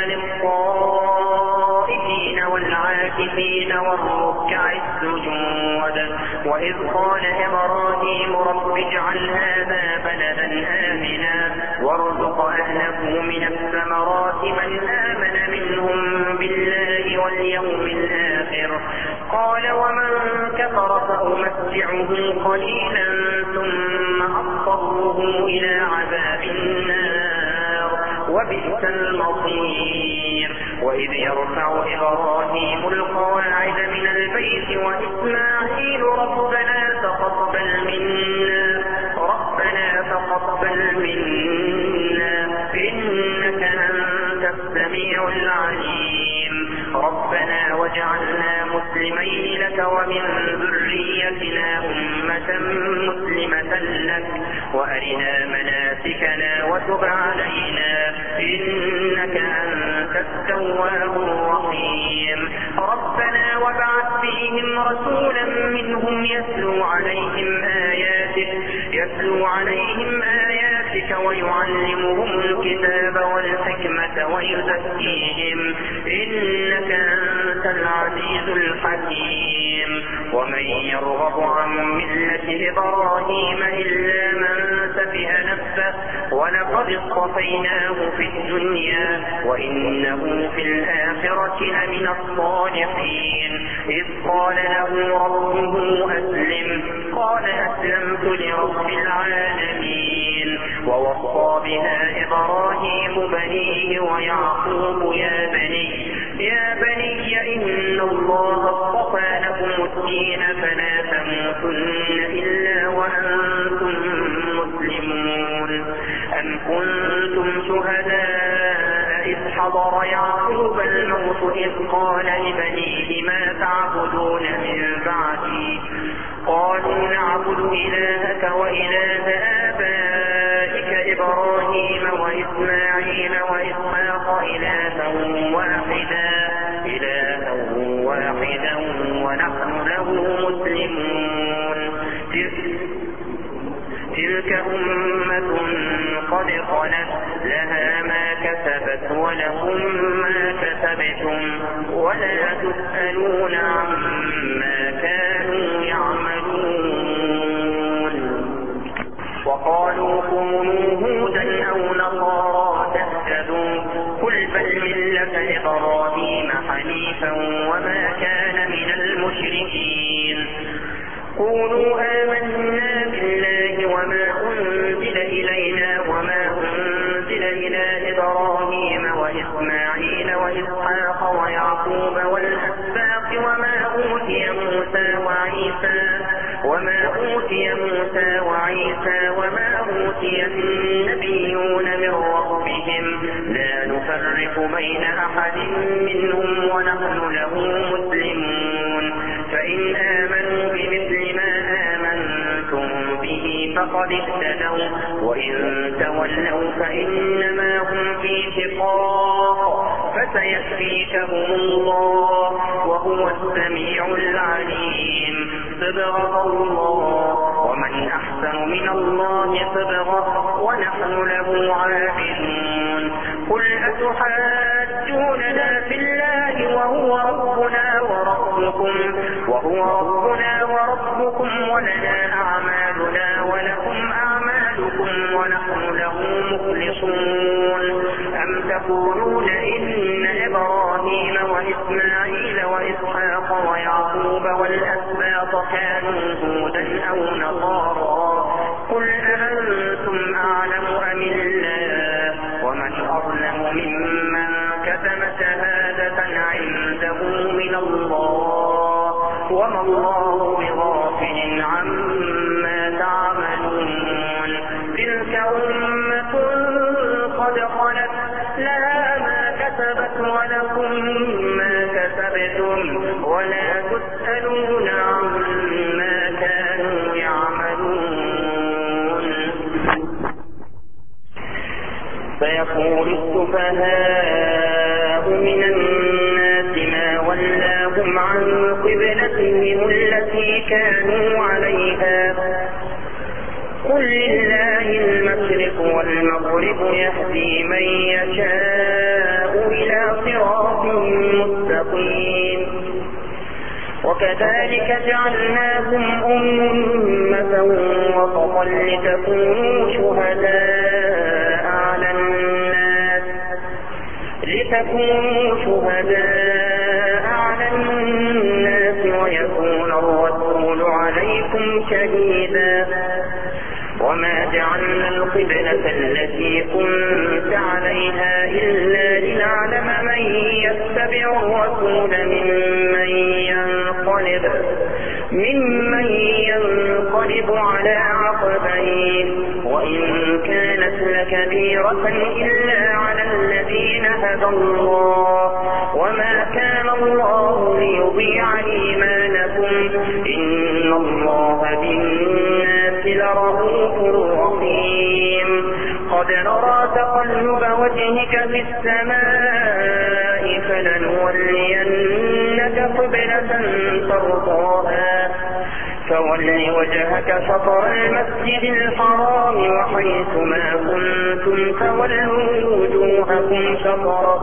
للطائفين والعاكفين والركع السجود. وإذ قال إبراهيم رب اجعل هذا بلدا آمنا وارزق أهله من الثمرات من آمن منهم بالله واليوم الآخر قال ومن كفر فأمتعه قليلا ثم أضطره إلى عذاب النار وبئس المصير. وإذ يرفع إبراهيم القواعد من البيت وإسماعيل ربنا تقبل منا ربنا تقبل منا إنك أنت السميع العليم ربنا واجعلنا مسلمين لك ومن ذريتنا أمة مسلمة لك وأرنا مناسكنا وتب علينا إنك أنت التواب الرحيم. ربنا وابعث فيهم رسولا منهم يتلو عليهم آياتك يتلو عليهم آياتك ويعلمهم الكتاب والحكمة ويزكيهم إنك أنت العزيز الحكيم. ومن يرغب عن ملة إبراهيم إلا من سفه نفسه ولقد اصطفيناه في الدنيا وإنه في الآخرة لمن الصالحين. إذ قال له ربه أسلم قال أسلمت لرب العالمين. ووصى بها إبراهيم بنيه ويعقوب يا بني يا بني إن الله اصطفى لكم الدين فلا تموتن إلا وأنتم مسلمون. أم كنتم شهداء إذ حضر يعقوب الموت إذ قال لبنيه ما تعبدون من بعدي قالوا نعبد إلهك وإله آبائك إبراهيم وإسماعيل وإسحاق إلها واحدا إلها واحدا ونحن له مسلمون. تلك أمة قد خلت لها ما كسبت ولكم ما كسبتم ولا تسألون عما كانوا يعملون. وقالوا كونوا هودا أو نصارى تهتدوا قل بل ملة إبراهيم حنيفا وما كان من المشركين. قولوا آمنا بالله وما أنزل إلينا وما أنزل إلى إبراهيم وإسماعيل وإسحاق ويعقوب والأسباط وما أوتي موسى وعيسى وما أوتي موسى وعيسى وما أوتي النبيون من ربهم لا نفرق بين أحد منهم ونحن له مسلمون. فإن آمنوا بمثل ما آمنتم به فقد اهتدوا وإن تولوا فإنما هم في شقاق فسيكفيكهم الله وهو السميع العليم. صبغة الله ومن أحسن من الله صبغة ونحن له عابدون. قل أتحاجوننا في الله وهو ربنا وربكم وهو ربنا وربكم ولنا أعمالنا ولكم أعمالكم ونحن له مخلصون. أم تقولون إن إبراهيم وإسماعيل وإسحاق ويعقوب والأسباط كانوا هودا أو نصارى قل أأنتم أعلم أم الله ومن أظلم ممن كتم شهادة عنده من الله وما الله بغافل عما تعملون. تلك أمة قد خلت لها ما كسبت ولكم ما كسبتم ولا تسألون عما كانوا يعملون. سيقول السفهاء من الناس ما ولاهم عن قبلتهم التي كانوا عليها قل لله المشرق والمغرب يهدي من يشاء إلى صراط مستقيم. وكذلك جعلناكم أمة وسطا لتكونوا شهداء على الناس لتكونوا شهداء على الناس ويكون الرسول عليكم شهيدا. وما جعلنا القبلة التي كنت عليها إلا لنعلم من يتبع الرسول ممن ينقلب ممن ينقلب على عقبيه وإن كانت لكبيرة إلا على الذين هدى الله وما كان الله ليضيع إيمانكم إن الله بالناس لرؤوف رحيم. قد نرى تقلب وجهك في السماء فلنولينك قبلة ترضاها فول وجهك شطر المسجد الحرام وحيث ما كنتم فولوا وجوهكم شطره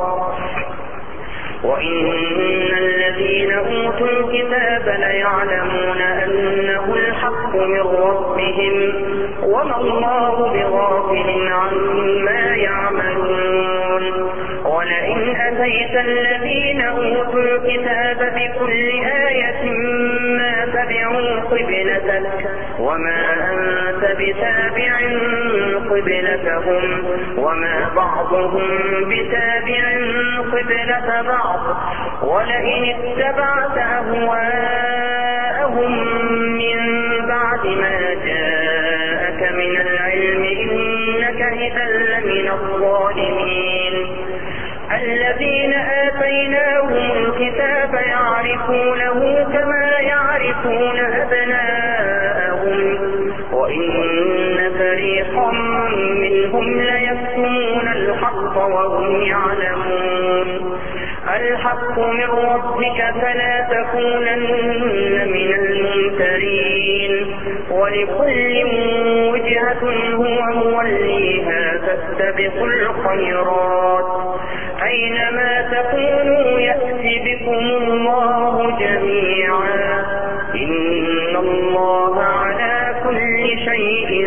وإن الذين أوتوا الكتاب ليعلمون أنه الحق من ربهم وما الله بغافل عما يعملون. ولئن أتيت الذين أوتوا الكتاب بكل آية ما تبعوا قبلتك وما أنت بتابع قبلتهم وما بعضهم بتابع قبلة بعض ولئن اتبعت أهواءهم من بعد ما جاءك من العلم إنك إذا لمن الظالمين. الذين آتيناهم الكتاب يعرفونه كما يعرفون أبناءهم وإن فريقا منهم ليكتمون الحق وهم يعلمون. الحق من ربك فلا تكونن من الممترين ولكل وجهة هو موليها فاستبقوا الخيرات أينما تكونوا يأتي بكم الله جميعا إن الله على كل شيء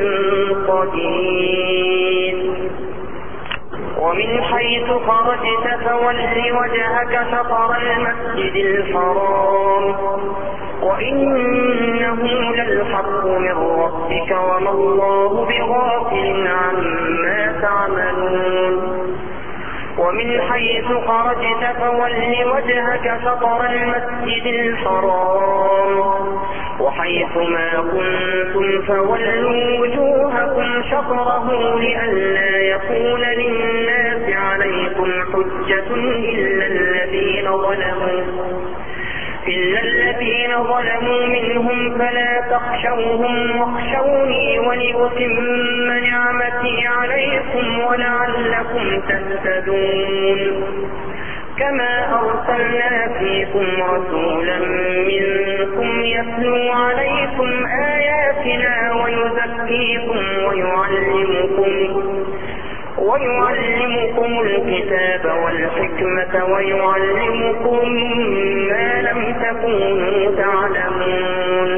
قدير. ومن حيث خرجت فول وجهك شطر المسجد الحرام وإنه للحق من ربك وما الله بغافل عما تعملون. ومن حيث خرجت فول وجهك شطر المسجد الحرام وحيث ما كنتم فولوا وجوهكم شطره لئلا يكون للناس عليكم حجة إلا الذين ظلموا إلا الذين ظلموا منهم فلا تخشوهم واخشوني ولأتم نعمتي عليكم ولعلكم تهتدون. كما أرسلنا فيكم رسولا منكم يتلو عليكم آياتنا ويزكيكم ويعلمكم ويعلمكم الكتاب والحكمة ويعلمكم ما لم تكونوا تعلمون.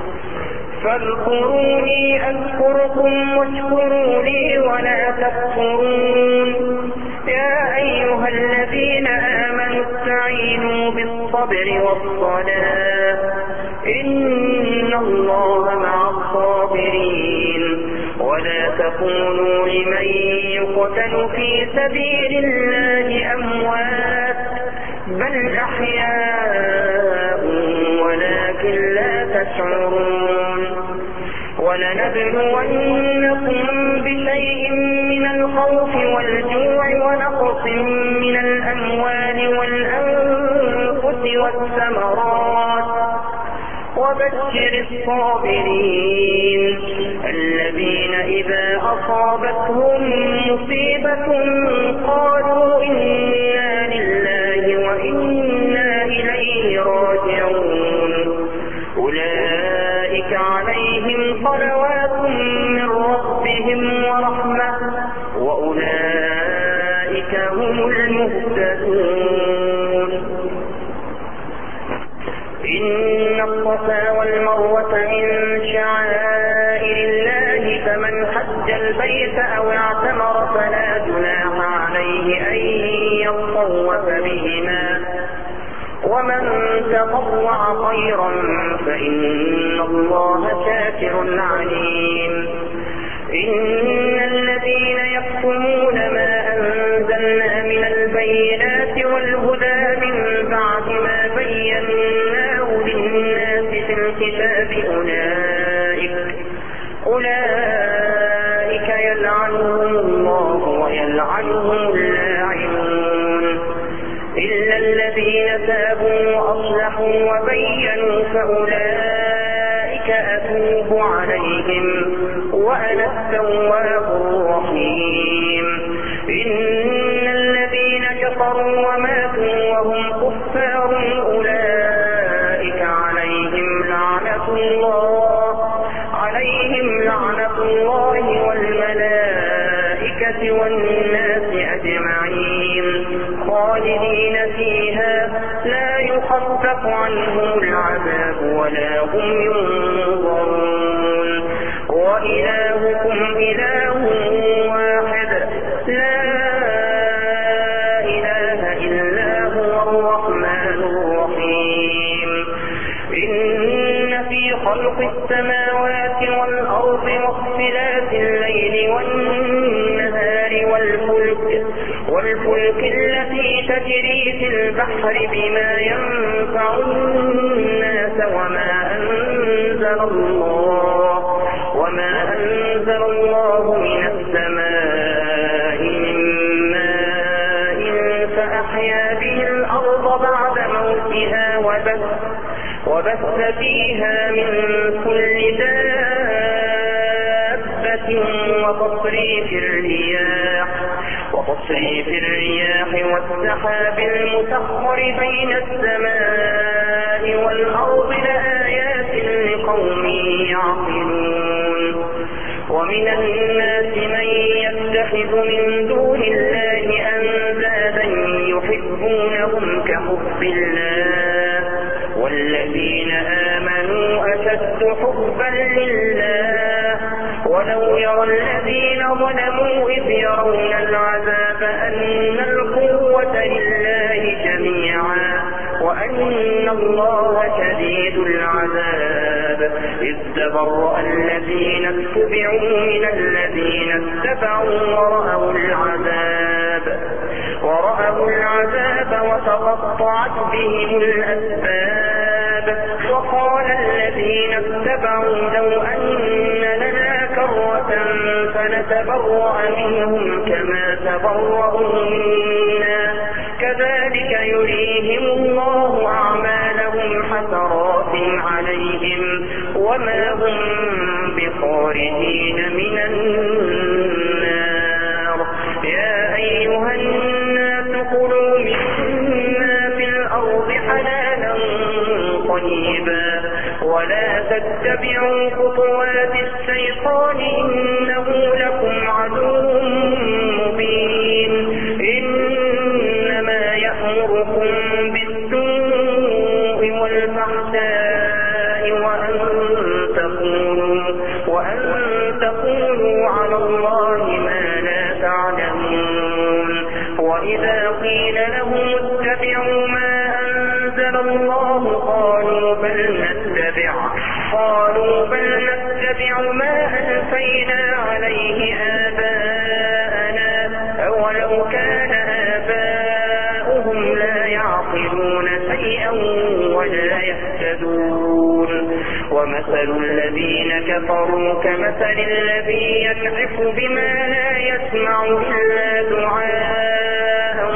فاذكروني أذكركم واشكروا لي ولا تكفرون. يا أيها الذين آمنوا استعينوا بالصبر والصلاة إن الله مع الصابرين. ولا تكونوا لمن يقتل في سبيل الله أموات بل أحياء ولكن لا تشعرون. ولنبلونكم بشيء من الخوف والجوع ونقص من الأموال والأنفس والثمرات وبشر الصابرين الذين إذا أصابتهم مصيبة قالوا إنا لله وإنا إليه راجعون. أولئك عليهم صلوات من ربهم ورحمة وأولئك هم المهتدون. إن الصفا والمروة من شعائر الله فمن حج البيت أو اعتمر فلا جناح عليه أن يطوف بهما ومن تطوع خيرا فإن الله شاكر عليم. إن الذين يكتمون ما أنزلنا من البينات والهدى من بعد ما بيناه للناس في الكتاب أولئك أولئك يلعنهم الله ويلعنهم اللاعنون إلا الذين تابوا وأصلحوا وبينوا فأولئك أتوب عليهم وأنا التواب الرحيم. إن الذين كفروا وماتوا وهم كفار أولئك عليهم لعنة الله عليهم لعنة الله والملائكة والناس أجمعين خالدين فيها لا يخفف عنهم العذاب ولا هم ينظرون. وإلهكم إله واحد لا إله إلا هو الرحمن الرحيم. إن في خلق السماوات والأرض واختلاف الليل والنهار والفلك والفلك التي تجري في البحر بما ينفع الناس وما أنزل الله وما أنزل الله من السماء من ماء فأحيا به الأرض بعد موتها وبث, وبث فيها من كل دابة وتصريف الرياح وتصريف الرياح والسحاب المسخر بين السماء والأرض لآيات لقوم يعقلون. ومن الناس من يتخذ من دون الله أندادا يحبونهم كحب الله والذين آمنوا أشد حبا لله ولو يرى الذين ظلموا إذ يرون العذاب أن القوة لله جميعا وأن الله شديد العذاب إذ تبرأ الذين اتبعوا من الذين اتبعوا ورأوا العذاب ورأوا العذاب وتقطعت بهم الأسباب وقال الذين اتبعوا لو أن لنا كرة فنتبرأ منهم كما تبرأوا منا كذلك يريهم الله أعمالهم حسرات عليهم وما هم بخارجين من النار. يا أيها الناس كلوا مما في الأرض حلالا طيبا ولا تتبعوا خطوات الشيطان إنه لكم عدو مبين. إنما يأمركم بالسوء والفحشاء وأن تقولوا وأن تقولوا على الله ما لا تعلمون. وإذا قيل لهم اتبعوا ما أنزل الله قالوا بل نتبع قالوا بل نتبع ما ألفينا عليه آباءنا أولو كان آباؤهم لا يعقلون شيئا ولا يهتدون. ومثل الذين كفروا كمثل الذي ينعق بما لا يسمع إلا دعاء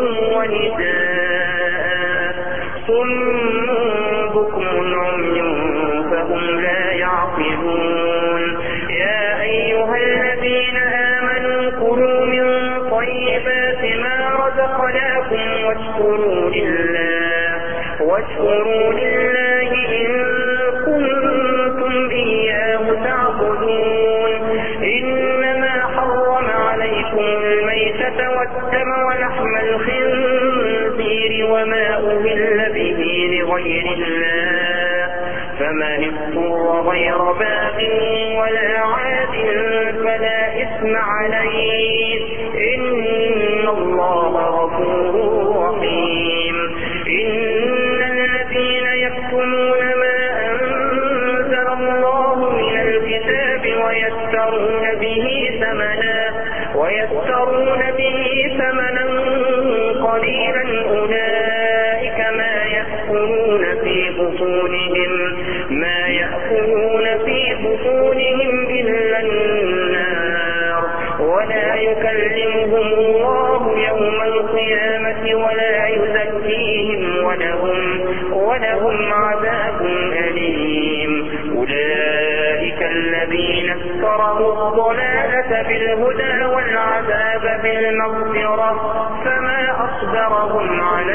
ونداء صم بكم عمي فهم لا يعقلون. يا أيها الذين آمنوا كلوا من طيبات ما رزقناكم واشكروا لله واشكروا لله إن كنتم إياه تعبدون. إنما حرم عليكم الميتة والدم ولحم الخنزير وما أهل به لغير الله فمن اضطر غير باغ ولا عاد فلا إثم عليه إن الله غفور رحيم. إن الذين يكتمون ما أنزل الله من الكتاب ويشترون به ثمنا ويشترون به ثمنا قليلا أولئك ما يأكلون في بطونهم ما يأكلون في بطونهم إلا النار ولا يكلمهم الله يوم القيامة ولا يزكيهم ولهم ولهم عذاب أليم. أولئك الذين اشتروا الضلالة بالهدى والعذاب بالمغفرة فما أصبرهم على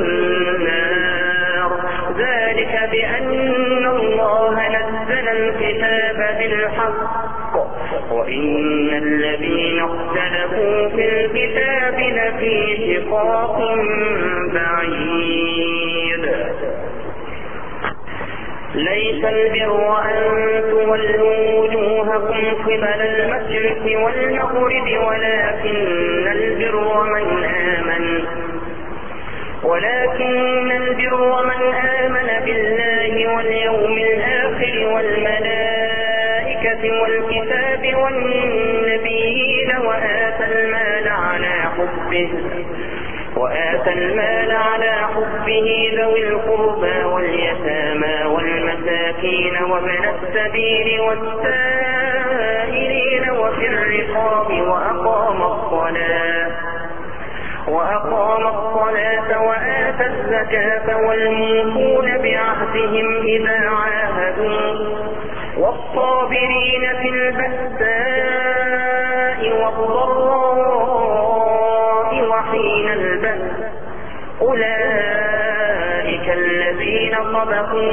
النار. ذلك بأن الله نزل الكتاب بالحق وإن الذين اختلفوا في الكتاب لفي شقاق بعيد. ليس البر أن تولوا وجوهكم قبل المشرق والمغرب ولكن البر من آمن ولكن البر من آمن بالله واليوم الآخر والملائكة والكتاب والنبيين وآتى المال على حبه وآتى المال على حبه ذوي القربى واليتامى والمساكين وابن السبيل والسائلين وفي الرقاب وأقام الصلاة وأقام الصلاة وآتى الزكاة والموفون بعهدهم إذا عاهدوا والصابرين في البأساء والضراء البأس أولئك الذين صدقوا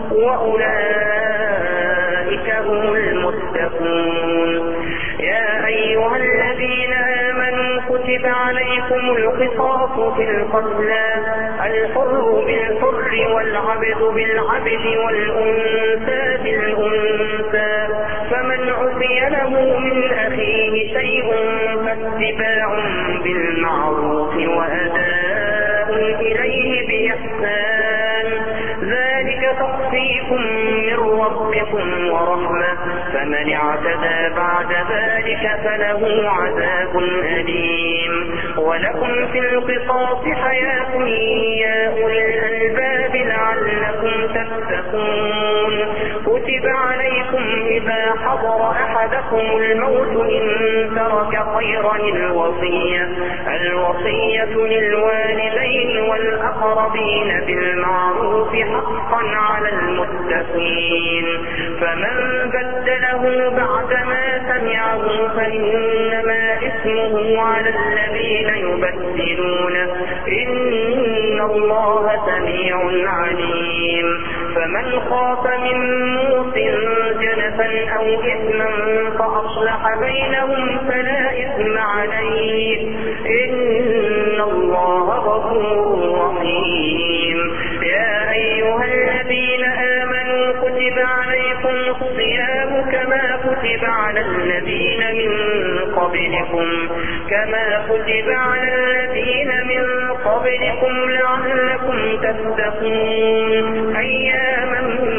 وأولئك هم المتقون. يا أيها الذين آمنوا كتب عليكم القصاص في القتلى الحر بالحر والعبد بالعبد والأنثى بالأنثى فمن عفي له من أخيه شيء فاتباع بالمعروف وأداء إليه بإحسان ذلك تخفيف من ربكم ورحمة فمن اعتدى بعد ذلك فله عذاب أليم. ولكم في القصاص حياة يا أولي الألباب لعلكم تتقون. كتب عليكم إذا حضر أحدكم الموت إن ترك خيرا الوصية الوصية للوالدين والأقربين بالمعروف حقا على المتقين. فمن بدله بعدما سمعه فإنما إثمه على الذين يبدلونه إن الله سميع عليم. فمن خاف من موص جنفا أو إثما فأصلح بينهم فلا إثم عليه إن الله غفور رحيم. يا أيها الذين آمنوا كتب عليكم الصيام كما كتب على الذين من قبلكم كما كتب على الذين من قبلكم لعلكم تتقون أياما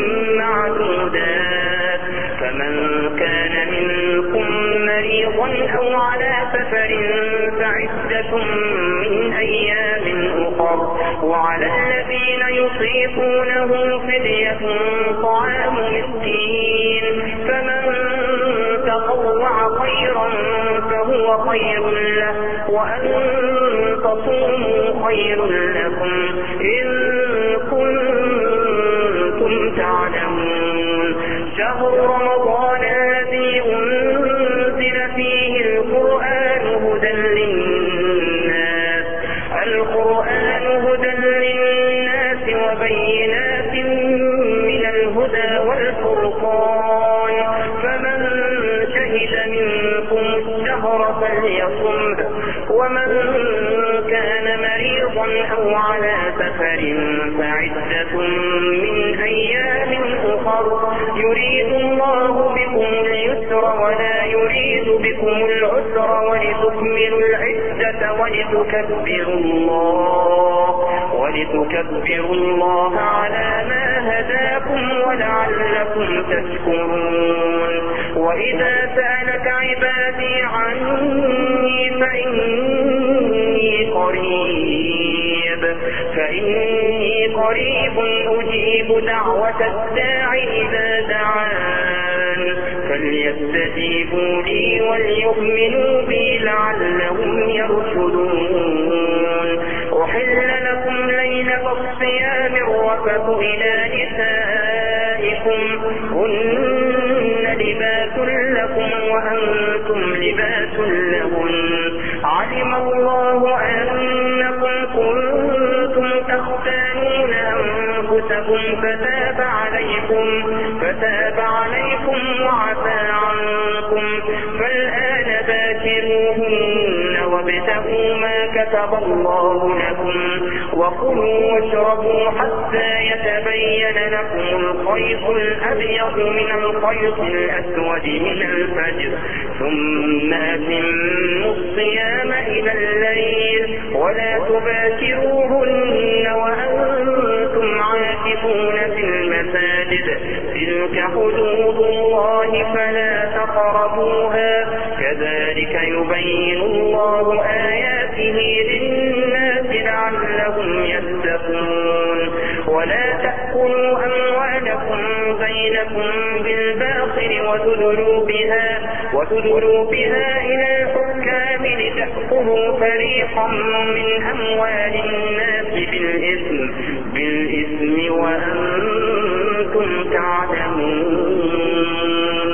معدودات. فمن كان منكم مريضا أو على سفر فعدة من أيام أخر وعلى الذين يطيقونه فدية طعام مسكين فمن تطوع خيرا فهو خير له وأن تصوموا خير لكم إن كنتم تعلمون. شهر رمضان الذي أنزل فيه القرآن هدى للناس القرآن هدى للناس وبينات من الهدى والفرقان فمن شهد منكم الشهر فليصمه ومن كان مريضا أو على سفر فعدة من أيام أخر يريد الله بكم اليسر ولا يريد بكم العسر ولتكملوا العدة ولتكبروا الله ولتكبروا الله على ما هداكم ولعلكم تشكرون. وإذا سألك عبادي عني فإني قريب فإني قريب أجيب دعوة الداعي إذا دعان فليستجيبوا لي وليؤمنوا بي لعلهم يرشدون. أحل لكم ليلة الصيام الرفث إلى نسائكم هن لباس لكم وأنتم لباس لهن علم الله أنكم كنتم تختانون أنفسكم فتاب عليكم فتاب عليكم وعفى عنكم فالآن باشروهن وابتغوا ما كتب الله لكم وكلوا واشربوا حتى يتبين لكم الخيط الأبيض من الخيط الأسود من الفجر ثم أتموا الصيام إلى الليل ولا تباشروهن وأنتم عاكفون في المساجد تلك حدود الله فلا تقربوها كذلك يبين الله آياته للناس لعلهم يتقون. ولا تأكلوا أموالكم بينكم بالباطل وتدلوا بها وتدلوا بها إلى الحكام لتأكلوا فريقا من أموال الناس بالإثم بالإثم وأنتم تعلمون.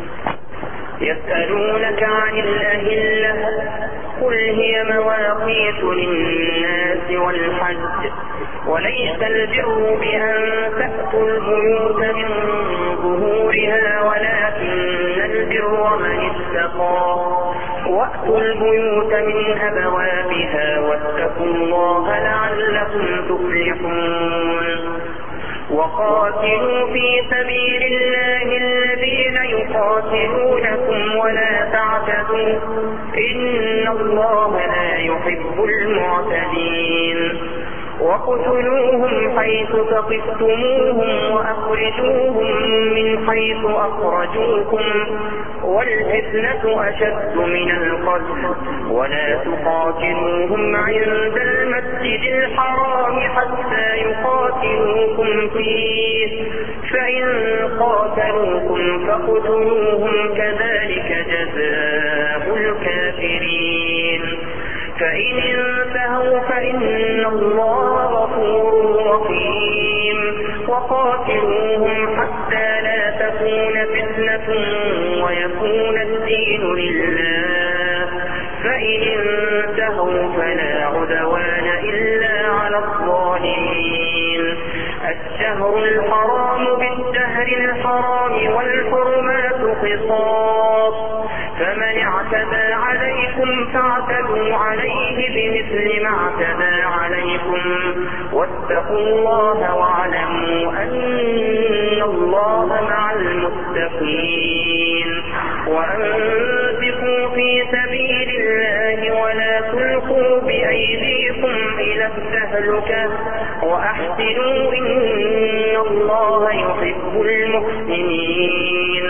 يسألونك عن الأهلة قل هي مواقيت مواقيت للناس والحج وليس البر بأن تأتوا البيوت من ظهورها ولكن البر من اتقى وأتوا البيوت من أبوابها واتقوا الله لعلكم تفلحون وقاتلوا في سبيل الله الذين يقاتلونكم ولا تعتدوا إن الله لا يحب المعتدين وقتلوهم حيث ثقفتموهم وأخرجوهم من حيث أخرجوكم والفتنة أشد من القتل ولا تقاتلوهم عند المسجد الحرام حتى يقاتلوكم فيه فإن قاتلوكم فاقتلوهم كذلك جزاء الكافرين فإن انتهوا فإن الله غفور رحيم وقاتلوهم حتى لا تكون فتنة ويكون الدين لله فإن انتهوا فلا عدوان إلا على الظالمين الشهر الحرام بالشهر الحرام والحرمات قصاص فمن اعتدى عليكم فاعتدوا عليه بمثل ما اعتدى عليكم واتقوا الله واعلموا أن الله مع المتقين وأنفقوا في سبيل الله ولا تلقوا بأيديكم إلى التهلكة وأحسنوا إن الله يحب المحسنين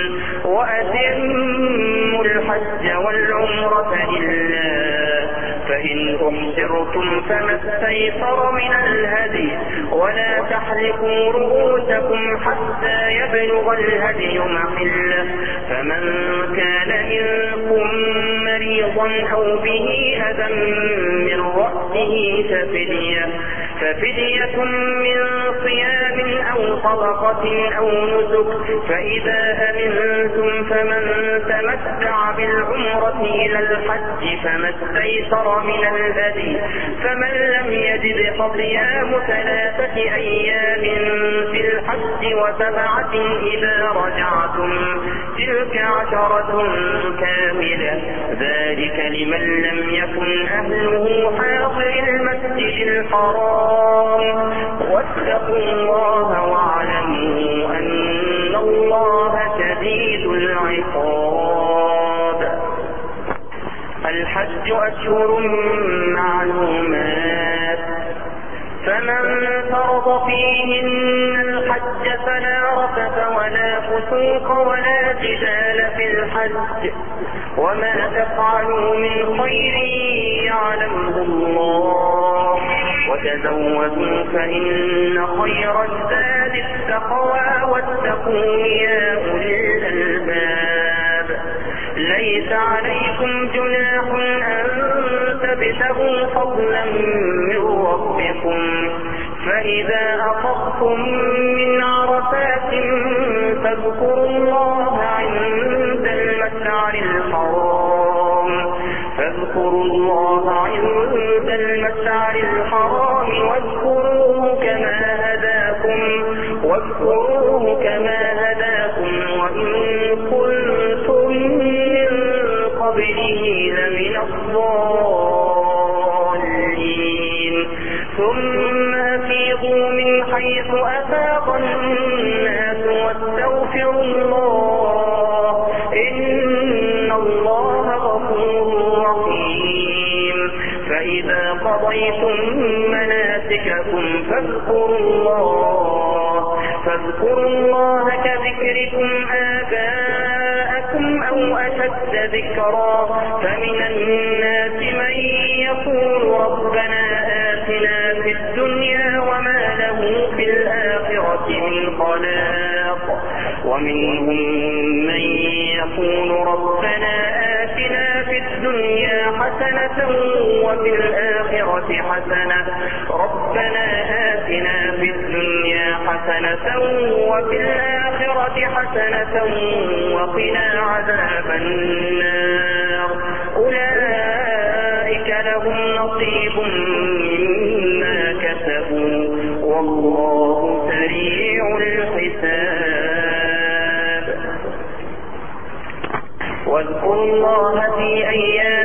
وأتموا الحج والعمرة لله فإن أحسرتم فما استيسر من الهدي ولا تحلقوا رؤوسكم حتى يبلغ الهدي محله فمن كان منكم مريضا أو به أذى من رأسه ففدية ففدية من صيام أو صدقة أو نسك فإذا أمنتم فمن تمتع بالعمرة إلى الحج فما استيسر من الهدي فمن لم يجد فصيام ثلاثة أيام في الحج وسبعة إذا رجعتم تلك عشرة كاملة ذلك لمن لم يكن أهله حاضر المسجد الحرام واتقوا الله واعلموا أن الله شديد العقاب الحج أشهر معلومات فمن فرض فيهن الحج فلا رفث ولا فسوق ولا جدال في الحج وما تفعلوا من خير يعلمه الله وتزودوا فإن خير الزاد التقوى واتقون يا أولي الألباب ليس عليكم جناح أن تبتغوا فضلا من ربكم فإذا أفضتم من عرفات فاذكروا الله عند المشعر الحرام فاذكروا الله عند المشعر الحرام واذكروه كما هداكم واذكروه كما هداكم وإن كنتم من قبله لمن الضالين ثم أفيضوا من حيث أفاض الناس واستغفروا الله إن الله غفور رحيم فإذا قضيتم مناسككم فاذكروا الله فاذكروا الله كذكركم آباءكم أو أشد ذكرا فمن الناس من يقول ربنا آتنا في الدنيا وما له في الآخرة من خلاق ومنهم من يقول ربنا آتنا في الدنيا حسنة وفي الآخرة حسنة ربنا آتنا في الدنيا حسنة وفي الآخرة حسنة وقنا عذاب النار أولئك لهم نصيب نصيب مما كسبوا والله سريع الحساب. واذكروا الله في أيام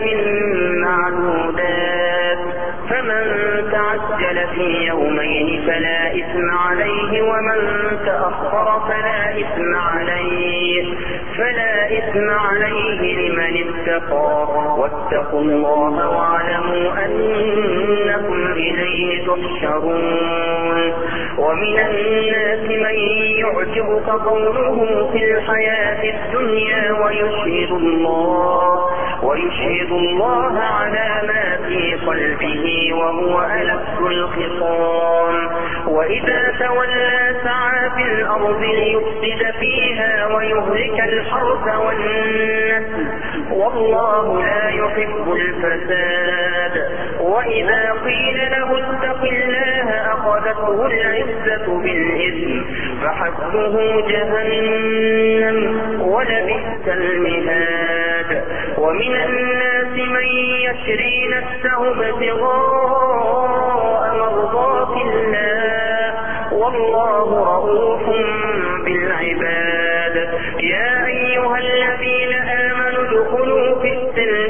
معدودات فمن تعجل في يومين فلا إثم عليه ومن تأخر فلا إثم عليه فلا إثم عليه لمن اتقى واتقوا الله واعلموا أنكم إليه تحشرون. ومن الناس من يعجبك قوله في الحياة الدنيا ويشهد الله ويشهد الله على ما في قلبه وهو ألف الخصام وإذا تولى سعى في الأرض ليفسد فيها ويهلك الحرث والنسل والله لا يحب الفساد. وإذا قيل له اتق الله أخذته العزة بالإثم فحسبه جهنم ولبئس المهاد. ومن الناس من يشري نفسه ابتغاء مرضات الله والله رؤوف بالعباد. يا أيها الذين آمنوا ادخلوا في السلم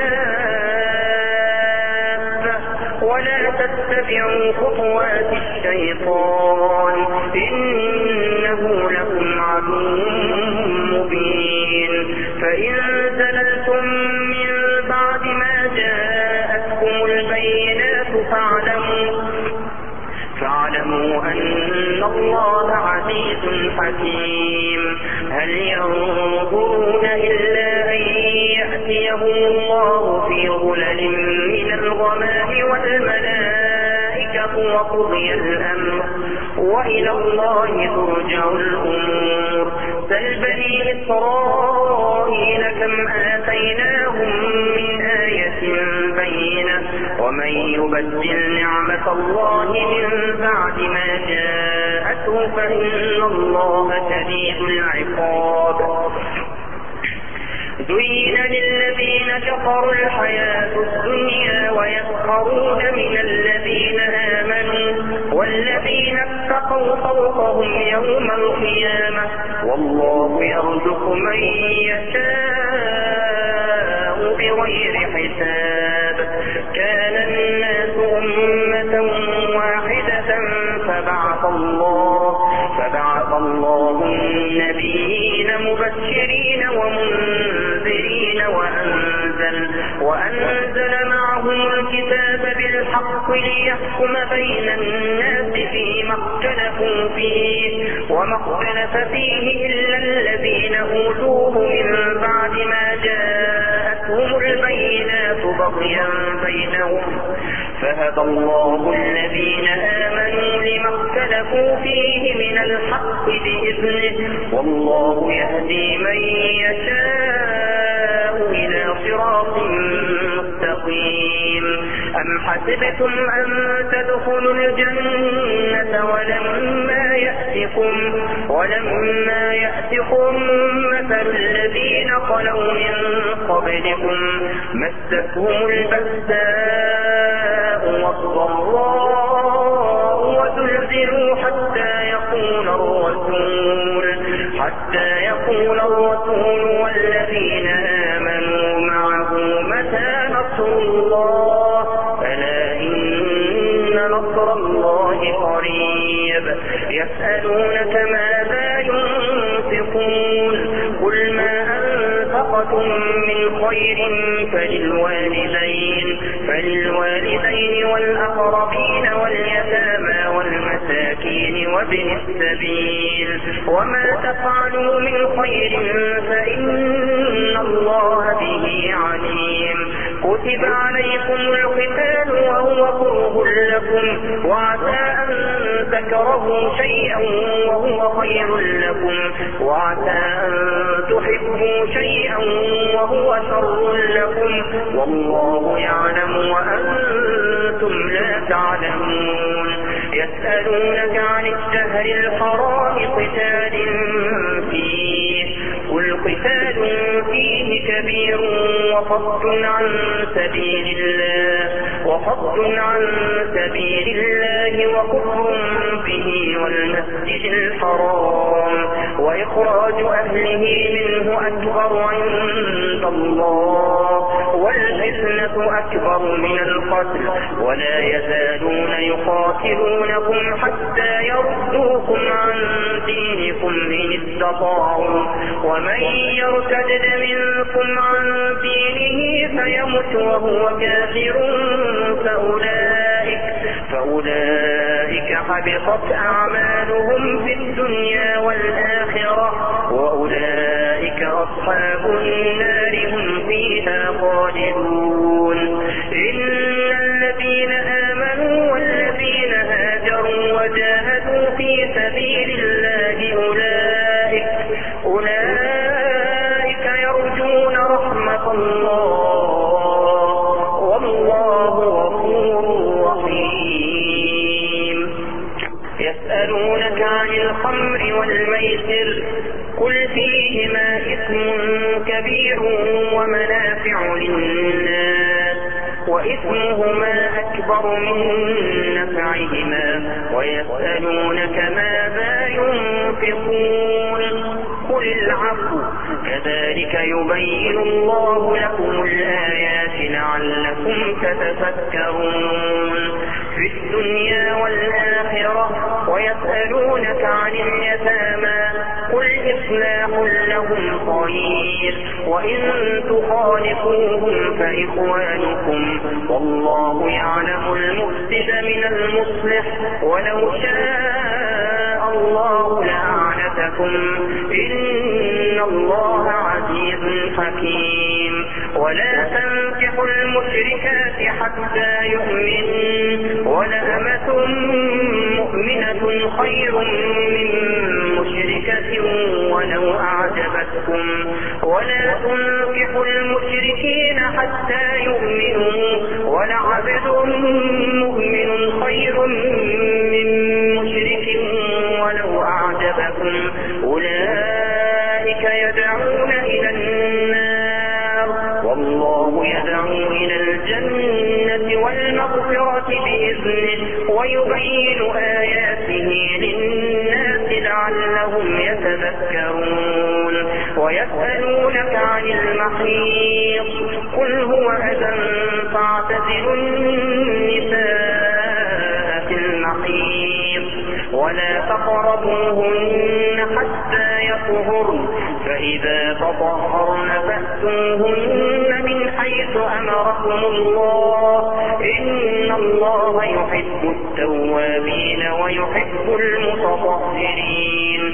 كافة ولا تتبعوا خطوات الشيطان إنه لكم عدو مبين. فإن زللتم من بعد ما جاءتكم البينات فاعلموا فاعلموا أن الله عزيز حكيم. هل ينظرون إلا أن يأتيهم الله في ظلل من الغمام والملائكة وقضي الأمر وإلى الله ترجع الأمور. سل بني إسرائيل كم آتيناهم من آية بينة ومن يبدل نعمة الله من بعد ما جاءته فإن الله شديد العقاب. زين للذين كفروا الحياة الدنيا ويسخرون من الذين آمنوا والذين اتقوا فوقهم يوم القيامة والله يرزق من يشاء بغير حساب. كان الناس أمة واحدة فبعث الله فبعث الله النبيين مبشرين ومنذرين وأنزل وأنزل معهم الكتاب بالحق ليحكم بين الناس فيما اختلفوا فيه وما اختلف فيه إلا الذين أوتوه من بعد ما جاءتهم البينات بغيا بينهم فهدى الله الذين آمنوا لما اختلفوا فيه من الحق بإذنه والله يهدي من يشاء إلى صراط مستقيم. أم حسبتم أن تدخلوا الجنة ولما يأتكم ولما يأتكم مثل الذين خلوا من قبلكم مستهم البأساء والضراء وزلزلوا حتى يقول الرسول حتى يقول الرسول والذين آمنوا معه متى نصر الله ألا إن نصر الله قريب. يسألونك ماذا ينفقون قل ما أنفقتم من خير فللوالدين فللوالدين والأقربين واليتامى والمساكين وابن السبيل وما تفعلوا من خير فإن الله به عليم. كتب عليكم القتال وهو كره لكم وعسى أن تكرهوا شيئا وهو خير لكم وعسى أن تحبوا شيئا وهو شر لكم والله يعلم وأنتم لا تعلمون. يسألونك عن الشهر الحرام قتال فيه قل قتال فيه كبير وصد عن سبيل الله وصد عن سبيل الله وكفر به والمسجد الحرام وإخراج أهله منه أكبر عند الله والفتنة أكبر من القتل ولا يزالون يقاتلونكم حتى يردوكم عن دينكم إن استطاعوا ومن يرتد منكم عن دينه فيمت وهو كافر فأولئك, فأولئك حبطت أعمالهم في الدنيا والآخرة وأولئك أصحاب النار هم فيها خالدون. إن الذين آمنوا والذين هاجروا وجاهدوا في سبيل الله أولئك, أولئك يرجون رحمة الله والله غفور رحيم. يسألونك عن الخمر والميسر قل فيهما إثم كبير ومنافع للناس وإثمهما أكبر من نفعهما ويسألونك ماذا ينفقون قل العفو كذلك يبين الله لكم الآيات لعلكم تتفكرون في الدنيا والآخرة. ويسألونك عن اليتامى قل إصلاح لهم خير وإن تخالفوهم فإخوانكم والله يعلم المفسد من المصلح ولو شاء الله لأعنتكم إن الله عزيز حكيم. ولا تنكحوا المشركات حتى يؤمنوا ولأمة مؤمنة خير من مشركة ولو أعجبتكم ولا تنكحوا المشركين حتى يؤمنوا ولعبد مؤمن خير من مشرك ولو أعجبكم أولئك يدعون إلى النار والله يدعو إلى الجنة والمغفرة بإذنه ويبين آياته للناس لعلهم يتذكرون. ويسألونك عن المحيض قل هو أذى فاعتزلوا النساء في المحيض ولا تقربوهن حتى يطهرن فإذا تطهرن فأتوهن من حيث أمركم الله إن الله يحب التوابين ويحب المتطهرين.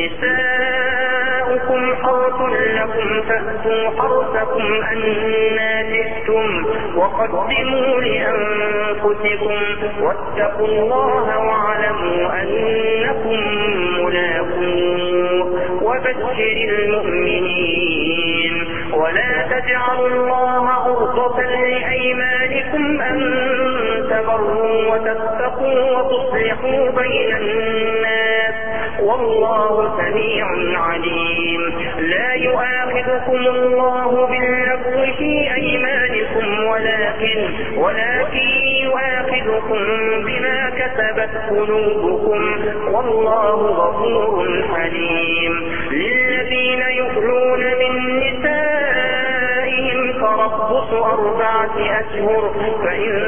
نساؤكم حرث لكم فأتوا حرثكم أنى شئتم وقدموا لأنفسكم واتقوا الله واعلموا أنكم ملاقوه وبشر المؤمنين. ولا تجعلوا الله عرضة لأيمانكم أن تبروا وتتقوا وتصلحوا بين الناس والله سميع عليم. لا يؤاخذكم الله باللغو في أيمانكم ولكن ولكن يؤاخذكم بما كسبت قلوبكم والله غفور حليم. للذين يؤلون من نسائهم تربص أربعة أشهر فإن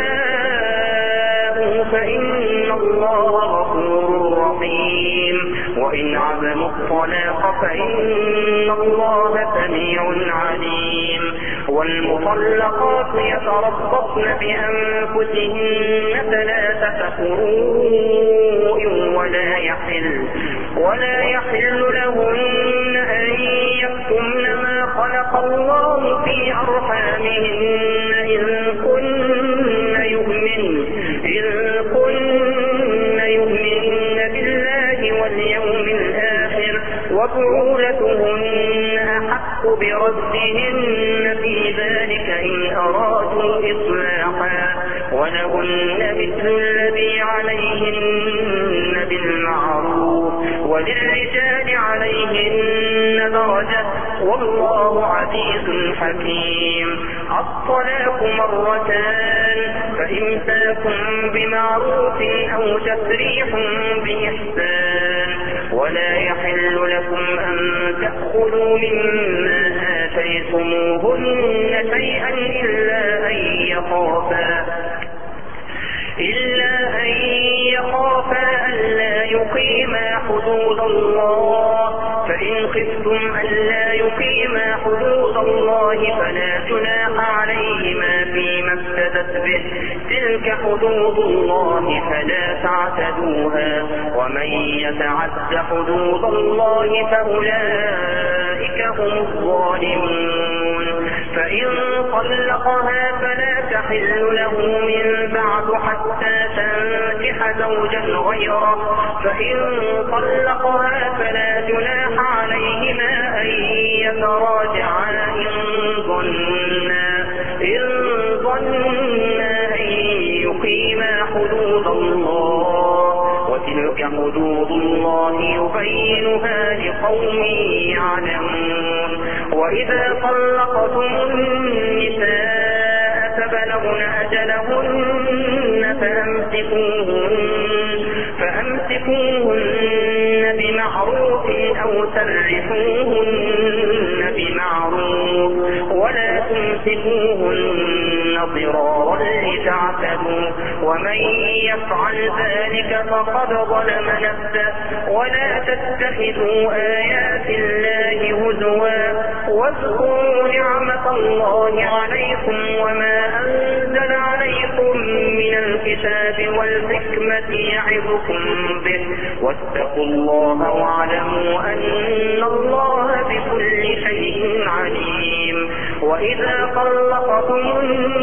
فاءوا فإن الله غفور رحيم. وإن عزموا الطلاق فإن الله سميع عليم. والمطلقات يتربصن بأنفسهن ثلاثة قروء ولا يحل ولا يحل لهن أن يكتمن ما خلق الله في أرحامهن إن كن يؤمن إن كن يؤمن بالله واليوم الآخر وبعولتهن أحق بردهن في ذلك إن أرادوا إصلاحا ولهن مثل الذي عليهن بالمعروف وللرجال عليهن درجة والله عزيز حكيم. الطلاق مرتان فإمساك بمعروف أو تسريح بإحسان ولا يحل لكم أن تأخذوا مما آتيتموهن شيئا إلا أن يخافا إلا أن يخافا ألا يقيما حدود الله فإن خفتم ألا يقيما حدود الله فلا جناح عليهما فيما افتدت به تلك حدود الله فلا تعتدوها ومن يتعد حدود الله فأولئك هم الظالمون. فإن طلقها فلا تحل له من بعد حتى تنكح زوجا غيره فإن طلقها فلا جناح عليهما أن يتراجعا إن ظنا إن ظنا أن يقيما حدود الله وتلك حدود الله يبينها لقوم يعلمون. وإذا طلقتم النساء فبلغن أجلهن فأمسكوهن فأمسكوهن بمعروف أو سرحوهن بمعروف ولا تمسكوهن ضرارا لتعتدوا ومن يفعل ذلك فقد ظلم نفسه. ولا تتخذوا آيات الله هزوا واذكروا نعمة الله عليكم وما أنزل عليكم من الكتاب والحكمة يعظكم به واتقوا الله واعلموا أن الله بكل شيء عليم. وإذا طلقتم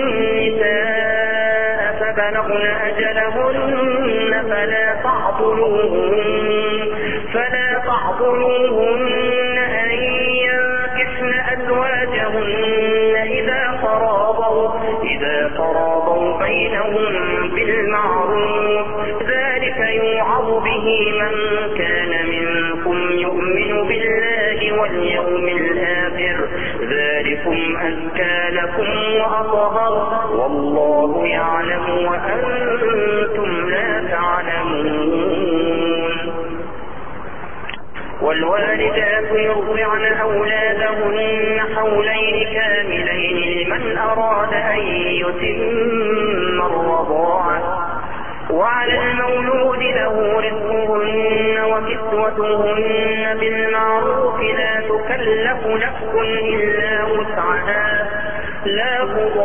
النساء فبلغن أجلهن فلا تعضلوهن فلا تعضلوهن أن ينكحن أزواجهن إذا تراضوا إذا تراضوا بينهم بالمعروف ذلك يوعظ به من كان منكم يؤمن بالله واليوم الآخر ذلكم أزكى لكم وأطهر والله يعلم وأنتم لا تعلمون. والوالدات يرضعن أولادهن حولين كاملين لمن أراد أن يتم الرضاعة وعلى المولود له رزقهن وكسوتهن بالمعروف لا تكلف نفس إلا وسعها لا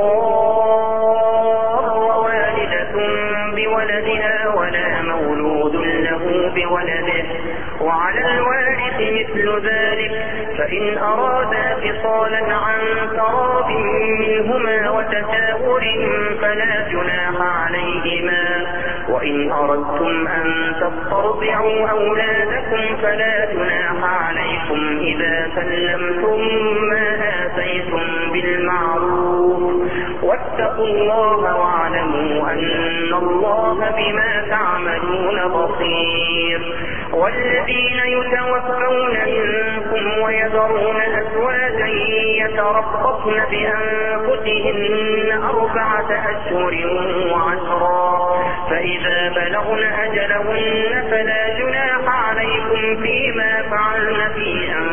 تضار والدة بولدها ولا مولود له بولده وعلى الوارث مثل ذلك فإن أرادا فصالا عن تراض منهما وتشاور فلا جناح عليهما. وإن أردتم أن تسترضعوا أولادكم فلا جناح عليكم إذا سلمتم ما آتيتم بالمعروف واتقوا الله واعلموا أن الله بما تعملون بصير. والذين يتوفون منكم ويذرون أزواجا يتربصن بأنفسهن أربعة أشهر وعشرا فإذا بلغن أجلهن فلا جناح عليكم فيما فعلن في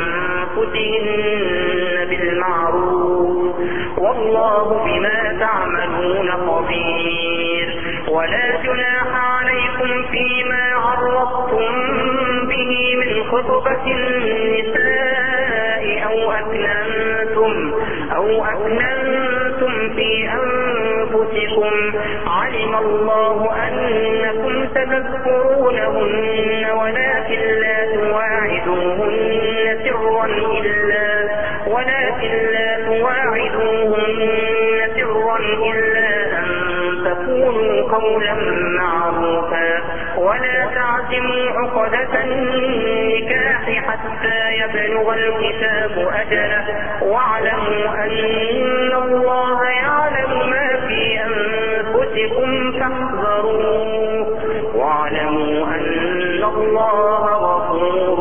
أنفسهن بالمعروف والله بما تعملون خبير. ولا جناح عليكم فيما عرضتم به من خطبة النساء أو أكننتم أو أكننتم في أنفسكم علم الله أنكم تذكرونهن ولكن لا تواعدوهن سرا إلا ولكن لا تواعدوهن سرا إلا أن تقولوا قولا معروفا ولا تعزموا عقدة النكاح حتى يبلغ الكتاب أجله واعلموا أن الله يعلم ما في أنفسكم فاحذروه واعلموا أن الله غفور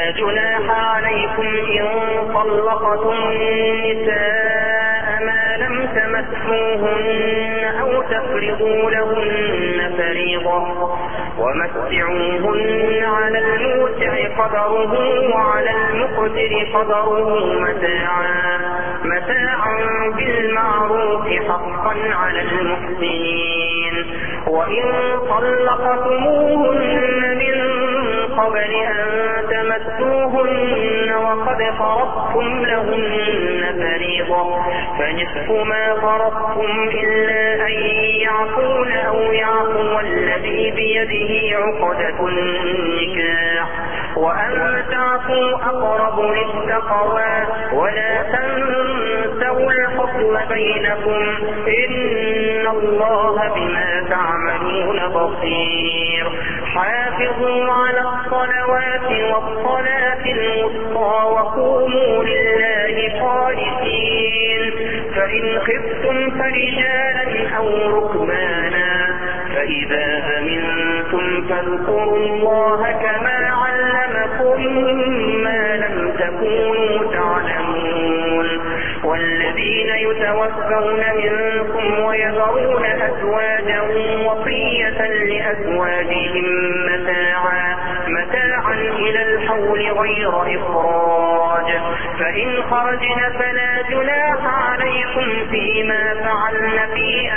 فلا جناح عليكم إن طلقتم النساء ما لم تمسوهن أو تفرضوا لهن فريضة ومتعوهن على الموسع قدره وعلى المقتر قدره متاعا متاعا بالمعروف حقا على المحسنين. وإن طلقتموهن من قبل أن تمسوهن وقد فرضتم لهن فريضة فنصف ما فرضتم إلا أن يعفون أو يعفو الذي بيده عقدة النكاح وأن تعفوا أقرب للتقوى ولا تنسوا الفضل بينكم إن الله بما تعملون بصير. حافظوا على الصلوات والصلاة الوسطى وقوموا لله قانتين. فإن خفتم فرجالا أو ركبانا فإذا أمنتم فاذكروا الله كما علمكم ما لم تكونوا تعلمون. والذين يتوفون منكم ويذرون أزواجا وصية لأزواجهم متاعا متاعا إلى الحول غير إخراج فإن خرجن فلا جناح عليكم فيما فعلن في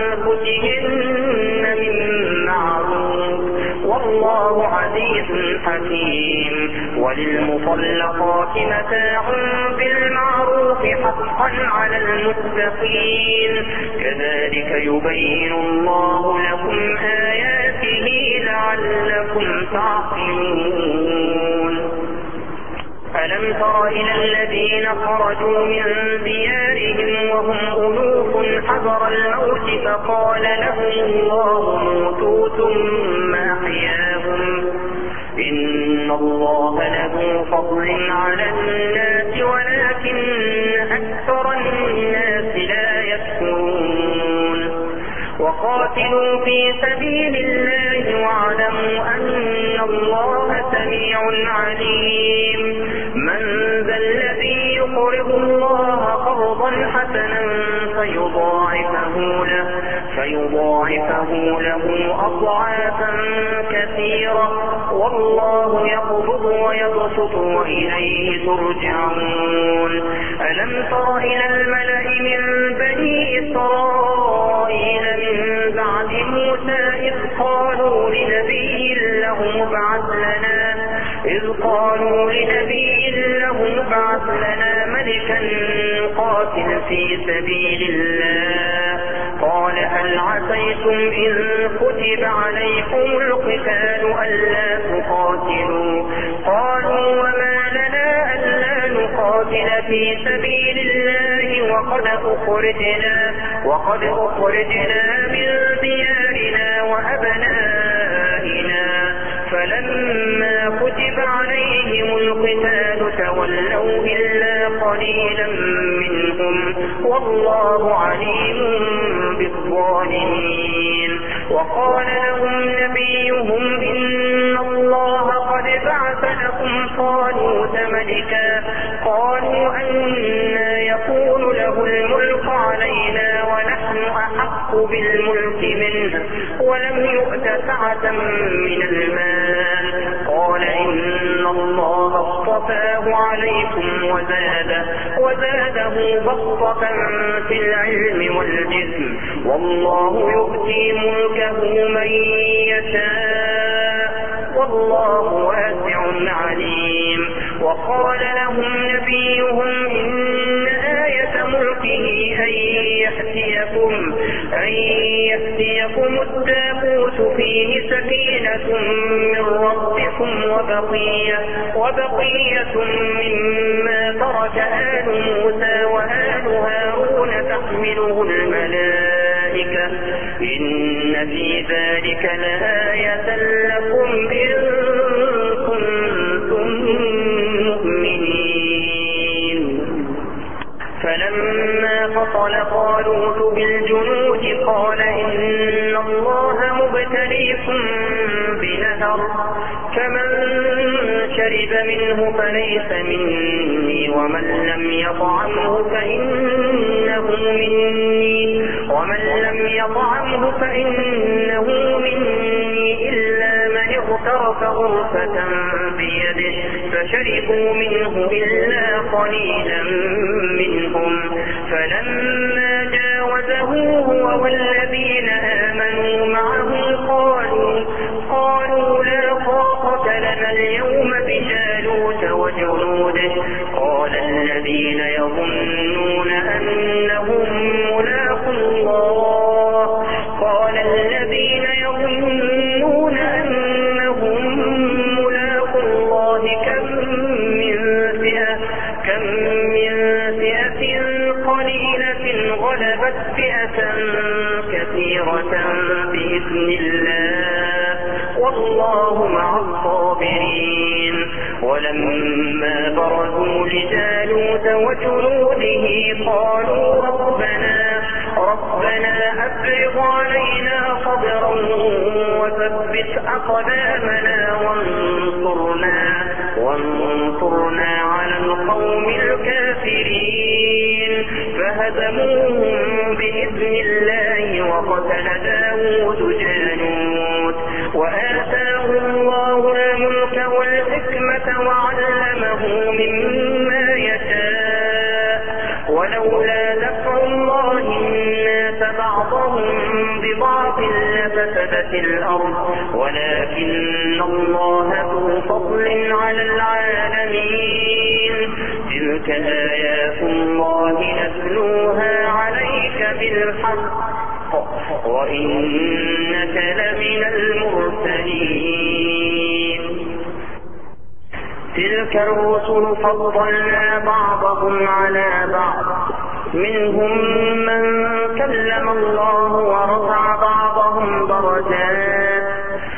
أنفسهن من معروف والله عزيز حكيم. وللمطلقات متاع بالمعروف حقا على المتقين كذلك يبين الله لكم آياته لعلكم تعقلون. ألم تر إلى الذين خرجوا من ديارهم وهم ألوف حذر الموت فقال لهم الله موتوا ثم أحياهم إن الله له فضل على الناس ولكن أكثر الناس لا يشكرون. وقاتلوا في سبيل الله واعلموا أن الله سميع عليم. من ذا الذي يقرض الله قرضا حسنا فيضاعفه له فيضاعفه له أضعافا كثيرة والله يقبض ويبسط وإليه ترجعون. ألم تر إلى الملأ من بني إسرائيل من بعد موسى إذ قالوا لنبي له ابعث لنا إذ قالوا لنبي له ابعث لنا ملكا نقاتل في سبيل الله قال هل عسيتم إن كتب عليكم القتال ألا تقاتلوا قالوا وما لنا ألا نقاتل في سبيل الله وقد أخرجنا وقد أخرجنا من ديارنا وأبنائنا فلما كتب عليهم القتال تولوا إلا قليلا منهم والله عليم بالظالمين. وقال لهم نبيهم إن الله قد بعث لكم طالوت ملكا قالوا أنى يكون له الملك علينا ونحن أحق بالملك منه ولم يؤت سعة من المال قال إن الله اصطفاه عليكم وزاده, وزاده بسطة في العلم والجسم والله يؤتي ملكه من يشاء والله واسع عليم. وقال لهم نبيهم إن آية ملكه أن يأتيكم أن يأتيكم التابوت فيه سكينة من ربكم وبقية وبقية مما ترك آل موسى وآل هارون تحمله الملائكة إن في ذلك لآية لكم إن كنتم مؤمنين. فلما فصل طالوت بالجنود قال إن الله مبتليكم بنهر فمن شرب منه فليس مني ومن لم يطعمه فإنه مني ومن لم يطعمه فإنه مني إلا من اغترف غرفة بيده فشربوا منه إلا قليلا منهم فلما جاوزه هو والذين آمنوا معه قالوا قالوا لا طاقة لنا اليوم بجالوت وجنوده قال الذين يظنون أنهم ملاقو الله قال الذين يظنون أنهم ملاقو الله كم من فئة كم من فئة قليلة غلبت فئة كثيرة بإذن الله والله مع الصابرين ولما برزوا لجالوت وجنوده قالوا ربنا ربنا أفرغ علينا صبرا وثبت أقدامنا وانصرنا وانصرنا على القوم الكافرين فهزموهم بإذن الله وقتل داود جالوت وآتاه الله الملك والحكمة وعلمه مما يشاء ولولا دفع الله الناس بعضهم ببعض لفسدت الأرض ولكن الله ذو فضل على العالمين تلك آيات الله نتلوها عليك بالحق وإنك لمن المرسلين تلك الرسل فضلنا بعضهم على بعض منهم من كلم الله ورفع بعضهم درجات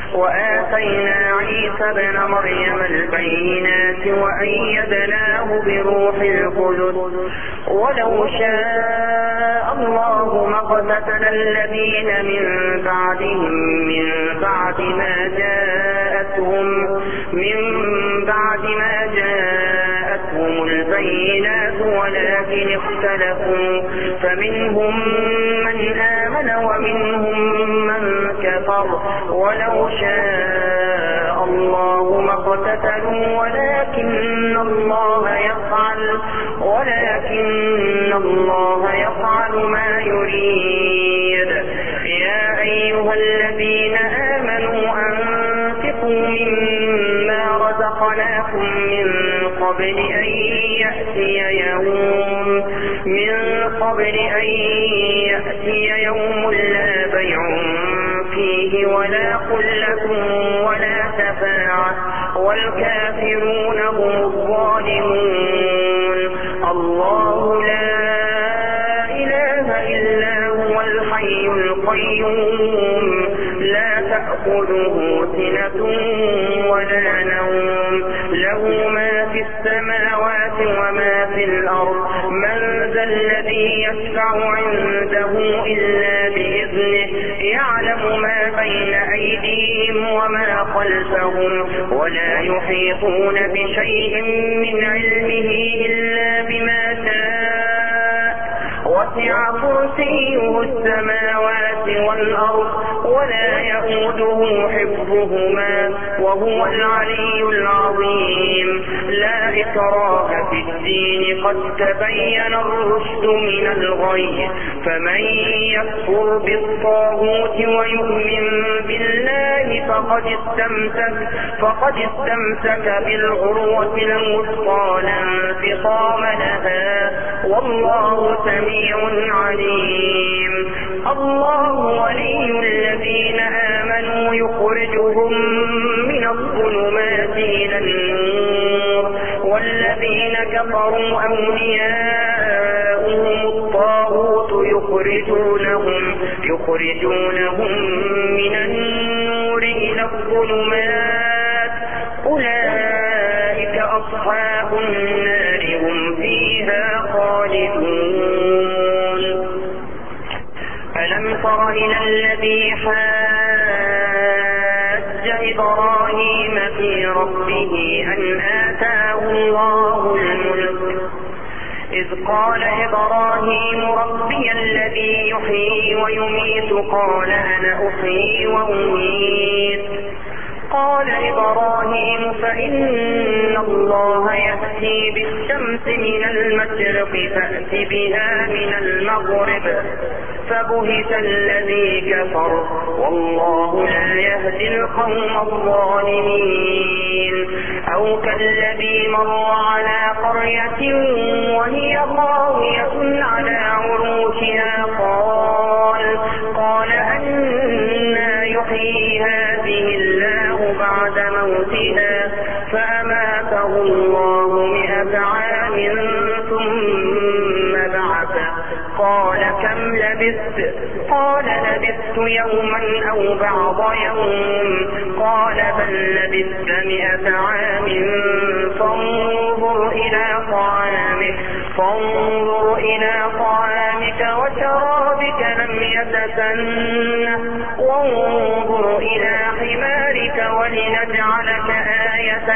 وآتينا عيسى ابن مريم البينات وأيدناه بروح القدس ولو شاء الله ما اقتتل الذين من بعدهم من بعد ما جاءتهم من بعد ما جاءتهم البينات ولكن اختلفوا فمنهم من آمن ومنهم من كفر ولو شاء الله ما اقتتلوا ولكن الله يفعل ولكن الله يفعل ما يريد يا أيها الذين آمنوا أنفقوا مما رزقناكم من قبل أن يأتي يوم من قبل أن يأتي يوم لا بيع فيه ولا خلة ولا شفاعة والكافرون هم الظالمون الله لا إله إلا هو الحي القيوم لا تأخذه سنة ولا نوم له ما في السماوات وما في الأرض من ذا الذي يشفع عنده إلا بإذنه يعلم ما بين أيديهم وما خلفهم ولا يحيطون بشيء من علمه إلا بما شاء وسع كرسيه السماوات والأرض ولا يؤوده حفظهما وهو العلي العظيم لا إكراه في الدين قد تبين الرشد من الغي فمن يكفر بالطاغوت ويؤمن بالله فقد استمسك فقد استمسك بالعروة الوثقى لا انفصام لها والله سميع عليم الله ولي الذين آمنوا يخرجهم من الظلمات إلى النور والذين كفروا أولياؤهم الطاغوت يخرجونهم يخرجونهم من النور إلى الظلمات أولئك أصحاب النار هم فيها خالدون ألم تر إلى الذي حاج حج إبراهيم في ربه أن آتاه الله الملك إذ قال إبراهيم ربي الذي يحيي ويميت قال أنا أحيي وأميت قال إبراهيم فإن الله يأتي بالشمس من المشرق فأت بها من المغرب فبهت الذي كفر والله لا يهدي القوم الظالمين أو كالذي مر على قرية وهي خاوية على عروشها قال قال أنى يحيي هذه الله بعد موتها فأماته الله مئة عام ثم بعثه قال كم لبثت قال لبثت يوما أو بعض يوم قال بل لبثت مئة عام فانظر إلى طعامك فانظر إلى طعامك وشرابك لم يتسنه وانظر إلى حمارك ولنجعلك آية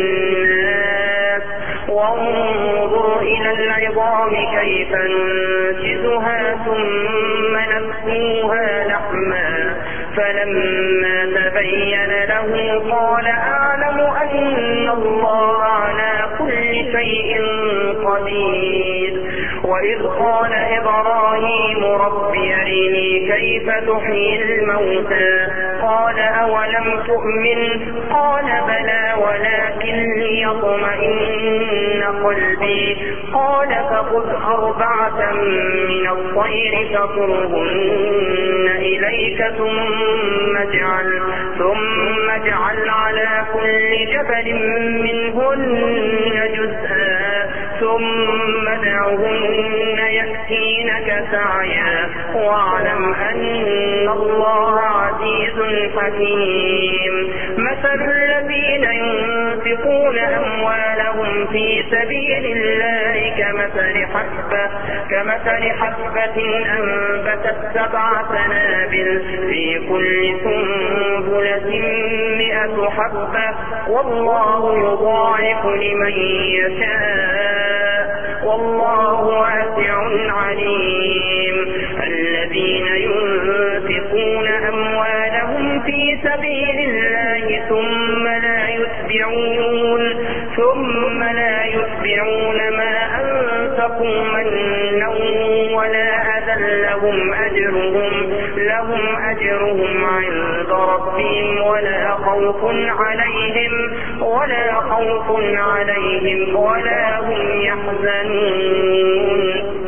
للناس وانظر إلى العظام كيف ننشزها ثم نكسوها لحما فلما تبين له قال أعلم أن الله على كل شيء قدير وإذ قال إبراهيم رب أرني كيف تحيي الموتى قال أولم تؤمن قال بلى ولكن ليطمئن قلبي قال فخذ أربعة من الطير فصرهن إليك ثم اجعل ثم اجعل على كل جبل منهن جزءا ثم ادعهن يأتينك سعيا واعلم أن الله عزيز حكيم مثل الذين ينفقون أموالهم في سبيل الله كمثل حبة كمثل حبة أنبتت سبع سنابل في كل سنبلة مئة حبة والله يضاعف لمن يشاء والله واسع عليم الذين ينفقون أموالهم في سبيل الله ثم لا يتبعون ثم لا يتبعون ما أنفقوا منا ولا أذى لهم أجرهم لهم أجرهم عند ربهم ولا خوف عليهم ولا خوف عليهم ولا هم يحزنون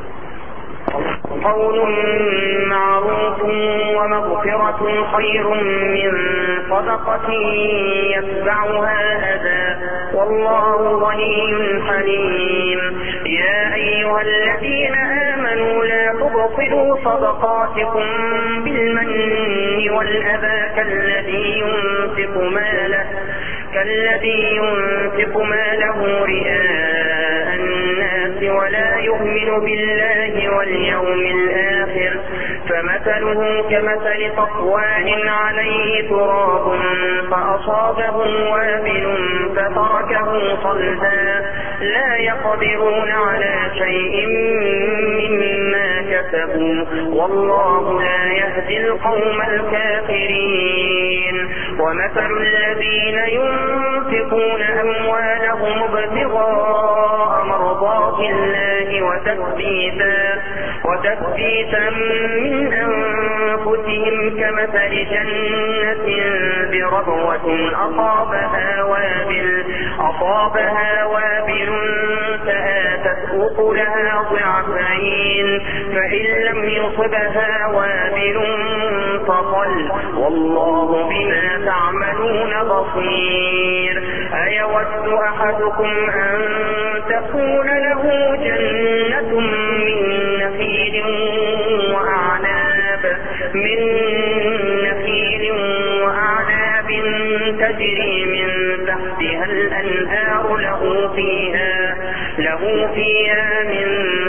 قول معروف ومغفرة خير من صدقة يتبعها أذى والله غني حليم يا أيها الذين آمنوا لا تبطلوا صدقاتكم بالمن والأذى كالذي ينفق ماله كالذي ينفق ماله رئاء الناس ولا يؤمن بالله واليوم الآخر فمثله كمثل صفوان عليه تراب فأصابه وابل فتركه صلدا لا يقدرون على شيء مما كسبوا والله لا يهدي القوم الكافرين ومثل الذين ينفقون أموالهم ابتغاء مرضات الله وتثبيتا وتثبيتا من أنفسهم كمثل جنة بربوة أصابها وابل أصابها وابل فآتت أكلها ضعفين فإن لم يصبها وابل فطل والله بما تعملون بصير أيود أحدكم أن تكون له جنة من نخيل وأعناب من نخيل وأعناب تجري من تحتها الأنهار له فيها له فيها من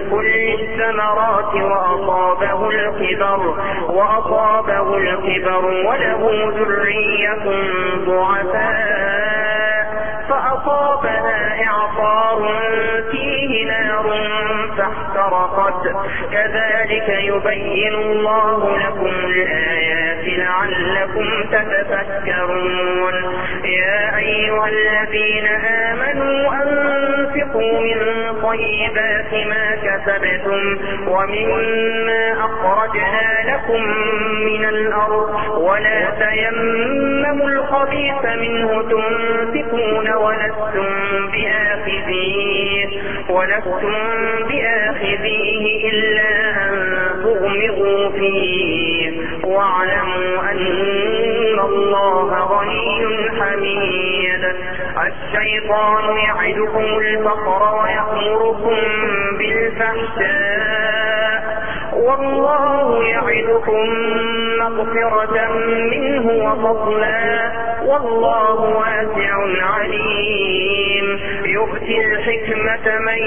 كل الثمرات وأصابه الكبر وأصابه الكبر وله ذرية ضعفاء فأصابها إعصار فيه نار فاحترقت كذلك يبين الله لكم الآيات لعلكم تتفكرون. يا أيها الذين آمنوا أنفقوا من طيبات ما كسبتم ومما أخرجنا لكم من الأرض ولا تيمموا الخبيث منه تنفقون ولستم بآخذيه ولستم بآخذيه إلا أن تغمضوا فيه واعلموا أن الله غني حميد. الشيطان يعدكم الفقر ويأمركم بالفحشاء والله يعدكم مغفرة منه وفضلا والله واسع عليم. يؤتي الحكمة من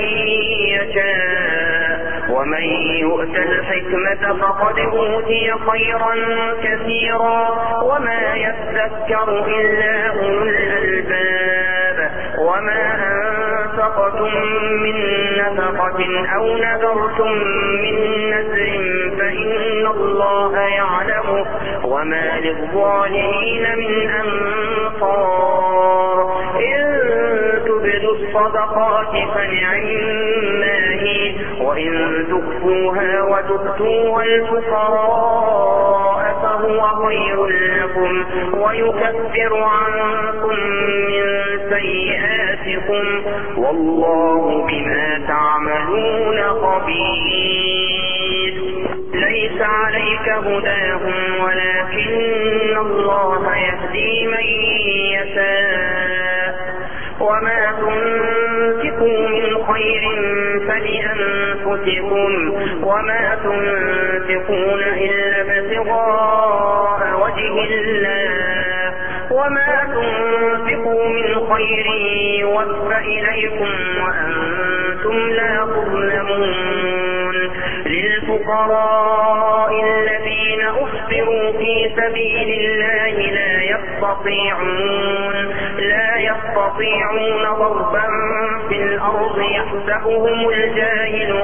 يشاء ومن يؤت الحكمة فقد أوتي خيرا كثيرا وما يذكر إلا أولو الألباب. وما أنفقتم من نفقة أو نذرتم من نذر فإن الله يعلمه وما للظالمين من أنصار. إن تبدوا الصدقات فنعما هي وإن تخفوها وتؤتوها الفقراء فهو خير لكم ويكفر عنكم من سيئاتكم والله بما تعملون خبير. ليس عليك هداهم ولكن الله يهدي من يشاء وما تنفقوا من خير فلأنفسكم وما تنفقون إلا ابتغاء وجه الله وما تنفقوا من خير يوفى إليكم وأنتم لا تظلمون. للفقراء الذين أحصروا في سبيل الله لا يستطيعون لا يستطيعون ضربا في الأرض يحسبهم الجاهل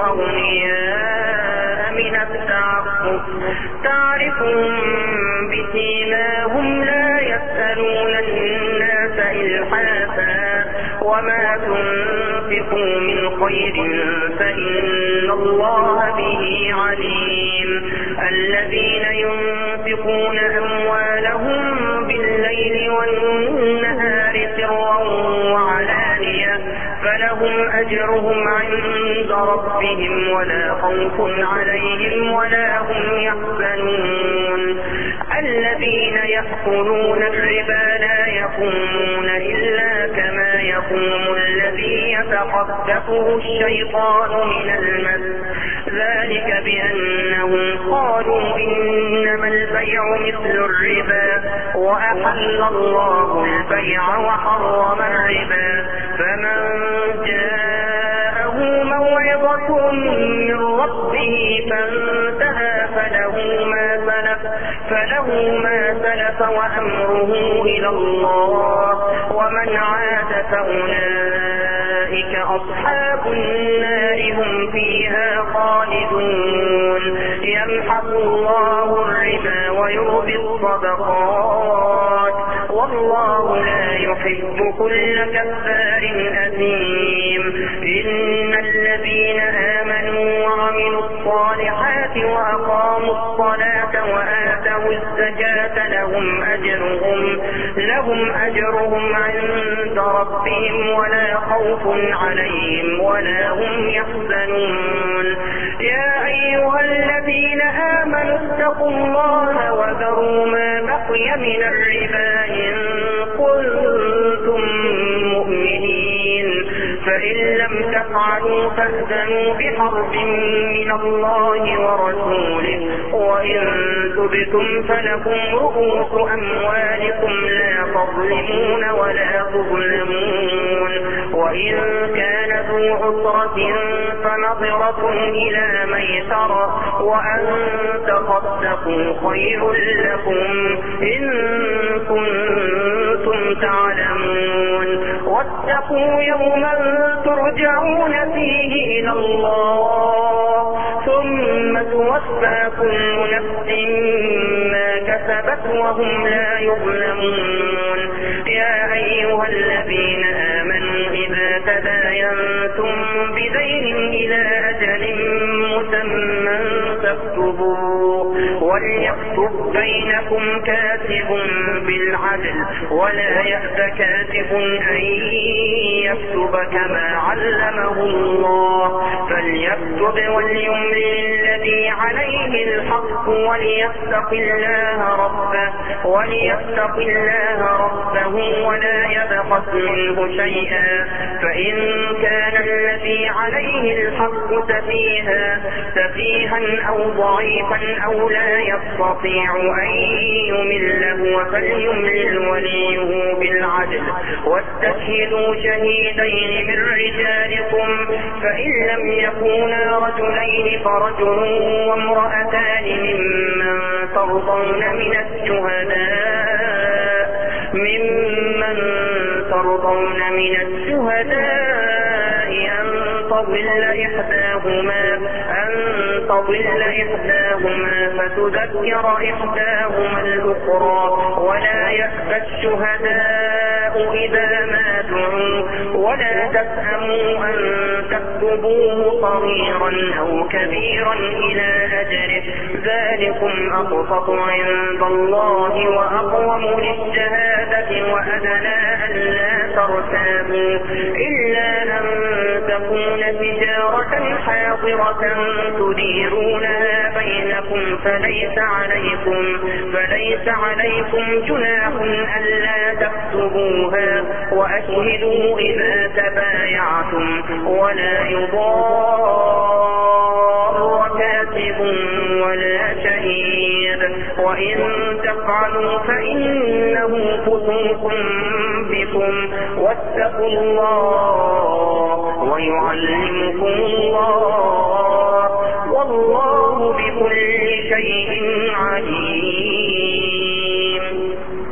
أغنياء من التعفف تعرفهم بسيماهم لا يسألون الناس إلحافا وما تنفقوا من خير فإن الله به عليم. الذين ينفقون أموالهم بالليل والنهار سرا وعلانية فلهم أجرهم عند ربهم ولا خوف عليهم ولا هم يحزنون. الذين يأكلون الربا لا يقومون إلا كما يقوم الذي يتخبطه الشيطان من المس ذلك بأنهم قالوا إنما البيع مثل الربا وأحل الله البيع وحرم الربا. فمن جاءه موعظة من ربه فانتهى فله ما سلف فله ما سلف وأمره إلى الله ومن عاد فأولئك أصحاب النار هم فيها خالدون. يمحق الله الربا ويربي الصدقات والله لا يحب كل كفار أثيم. إن الذين آمنوا وعملوا الصالحات وأقاموا الصلاة وآتوا الزكاة لهم أجرهم لهم أجرهم عند ربهم ولا خوف عليهم ولا هم يحزنون. يا أيها الذين آمنوا اتقوا الله وذروا ما بقي من الربا إن كنتم مؤمنين فإن لم تفعلوا فأذنوا بحرب من الله ورسوله وإن تبتم فلكم رؤوس أموالكم لا تظلمون ولا تظلمون. وإن كان ذو عسرة فنظرة إلى ميسرة وأن تصدقوا خير لكم إن كنتم تعلمون. واتقوا يوما ترجعون فيه إلى الله ثم توفى كل نفس ما كسبت وهم لا يظلمون. يا أيها الذين آمنوا إذا تداينتم بدين إلى أجل مسمى فاكتبوه وليكتب بينكم كاتب بالعدل ولا يأب كاتب أن يكتب كما علمه الله فليكتب وليملل الذي عليه الحق وليتق الله ربه وليتق الله ربه ولا يبخس منه شيئا فإن كان الذي عليه الحق سفيها سفيها أو ضعيفا أو لا يستطيع أن يمل هو فليملل وليه بالعدل واستشهدوا شهيدين من رجالكم فإن لم يكونا رجلين فرجل وامرأتان ممن ترضون من الشهداء ممن ترضون من الشهداء أن تضل إحداهما أن تضل إحداهما فتذكر إحداهما الأخرى ولا يأبى الشهداء إذا ما دعوا ولا تسأموا أن تكتبوه صغيرا أو كبيرا إلى أجله ذلكم أقسط عند الله وأقوم للشهادة وأدنى ألا ترتابوا إلا أن تكون تجارة حاضرة تديرونها بينكم فليس عليكم فليس عليكم جناح ألا تكتبوها وأشهدوا إذا تبايعتم ولا يضار كاتب ولا شهيد وإن تفعلوا فإنه فسوق بكم واتقوا الله ويعلمكم الله والله بكل شيء عليم.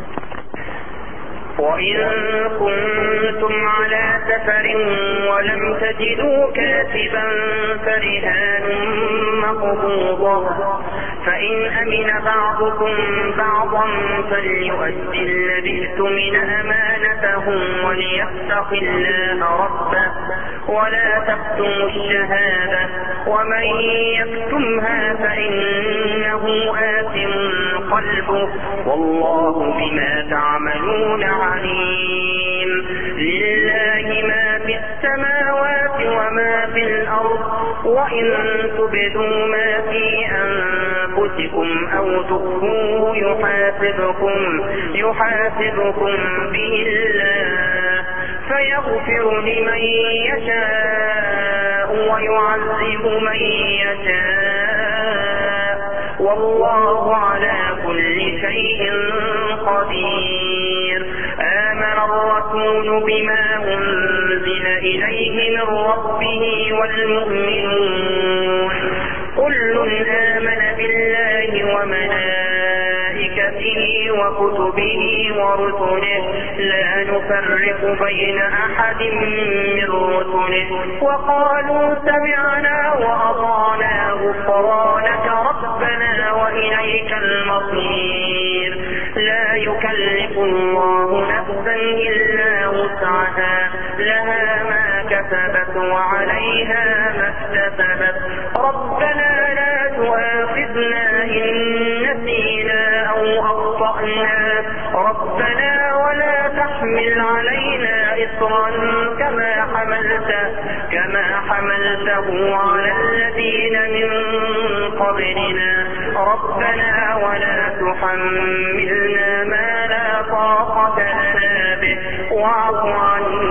وإن كنتم على سفر ولم تجدوا كاتبا فرهان مقبوضة فإن أمن بعضكم بعضا فليؤدي الذي اؤتمن أمانته وليتق الله ربه ولا تكتموا الشهادة ومن يكتمها فإنه آثم قلبه والله بما تعملون عليم. لله ما في السماوات وما في الأرض وإن تبدوا ما في أنفسكم أو تخفوه يحاسبكم يحاسبكم به الله فيغفر لمن يشاء ويعذب من يشاء والله على كل شيء قدير. آمن الرسول بما أنزل إليه من ربه والمؤمنون كل آمن بالله وملائكته وكتبه ورسله لا نفرق بين أحد من رسله وقالوا سمعنا وأطعنا غفرانك ربنا وإليك المصير. لا يكلف الله نفسا إلا وسعها لها ما كسبت وعليها ما اكتسبت ربنا لا تؤاخذنا إن نسينا أو أخطأنا ربنا ولا تحمل علينا إصرا كما حملته كما حملته على الذين من قبلنا ربنا ولا تحملنا ما لا طاقة لنا به واعف عنا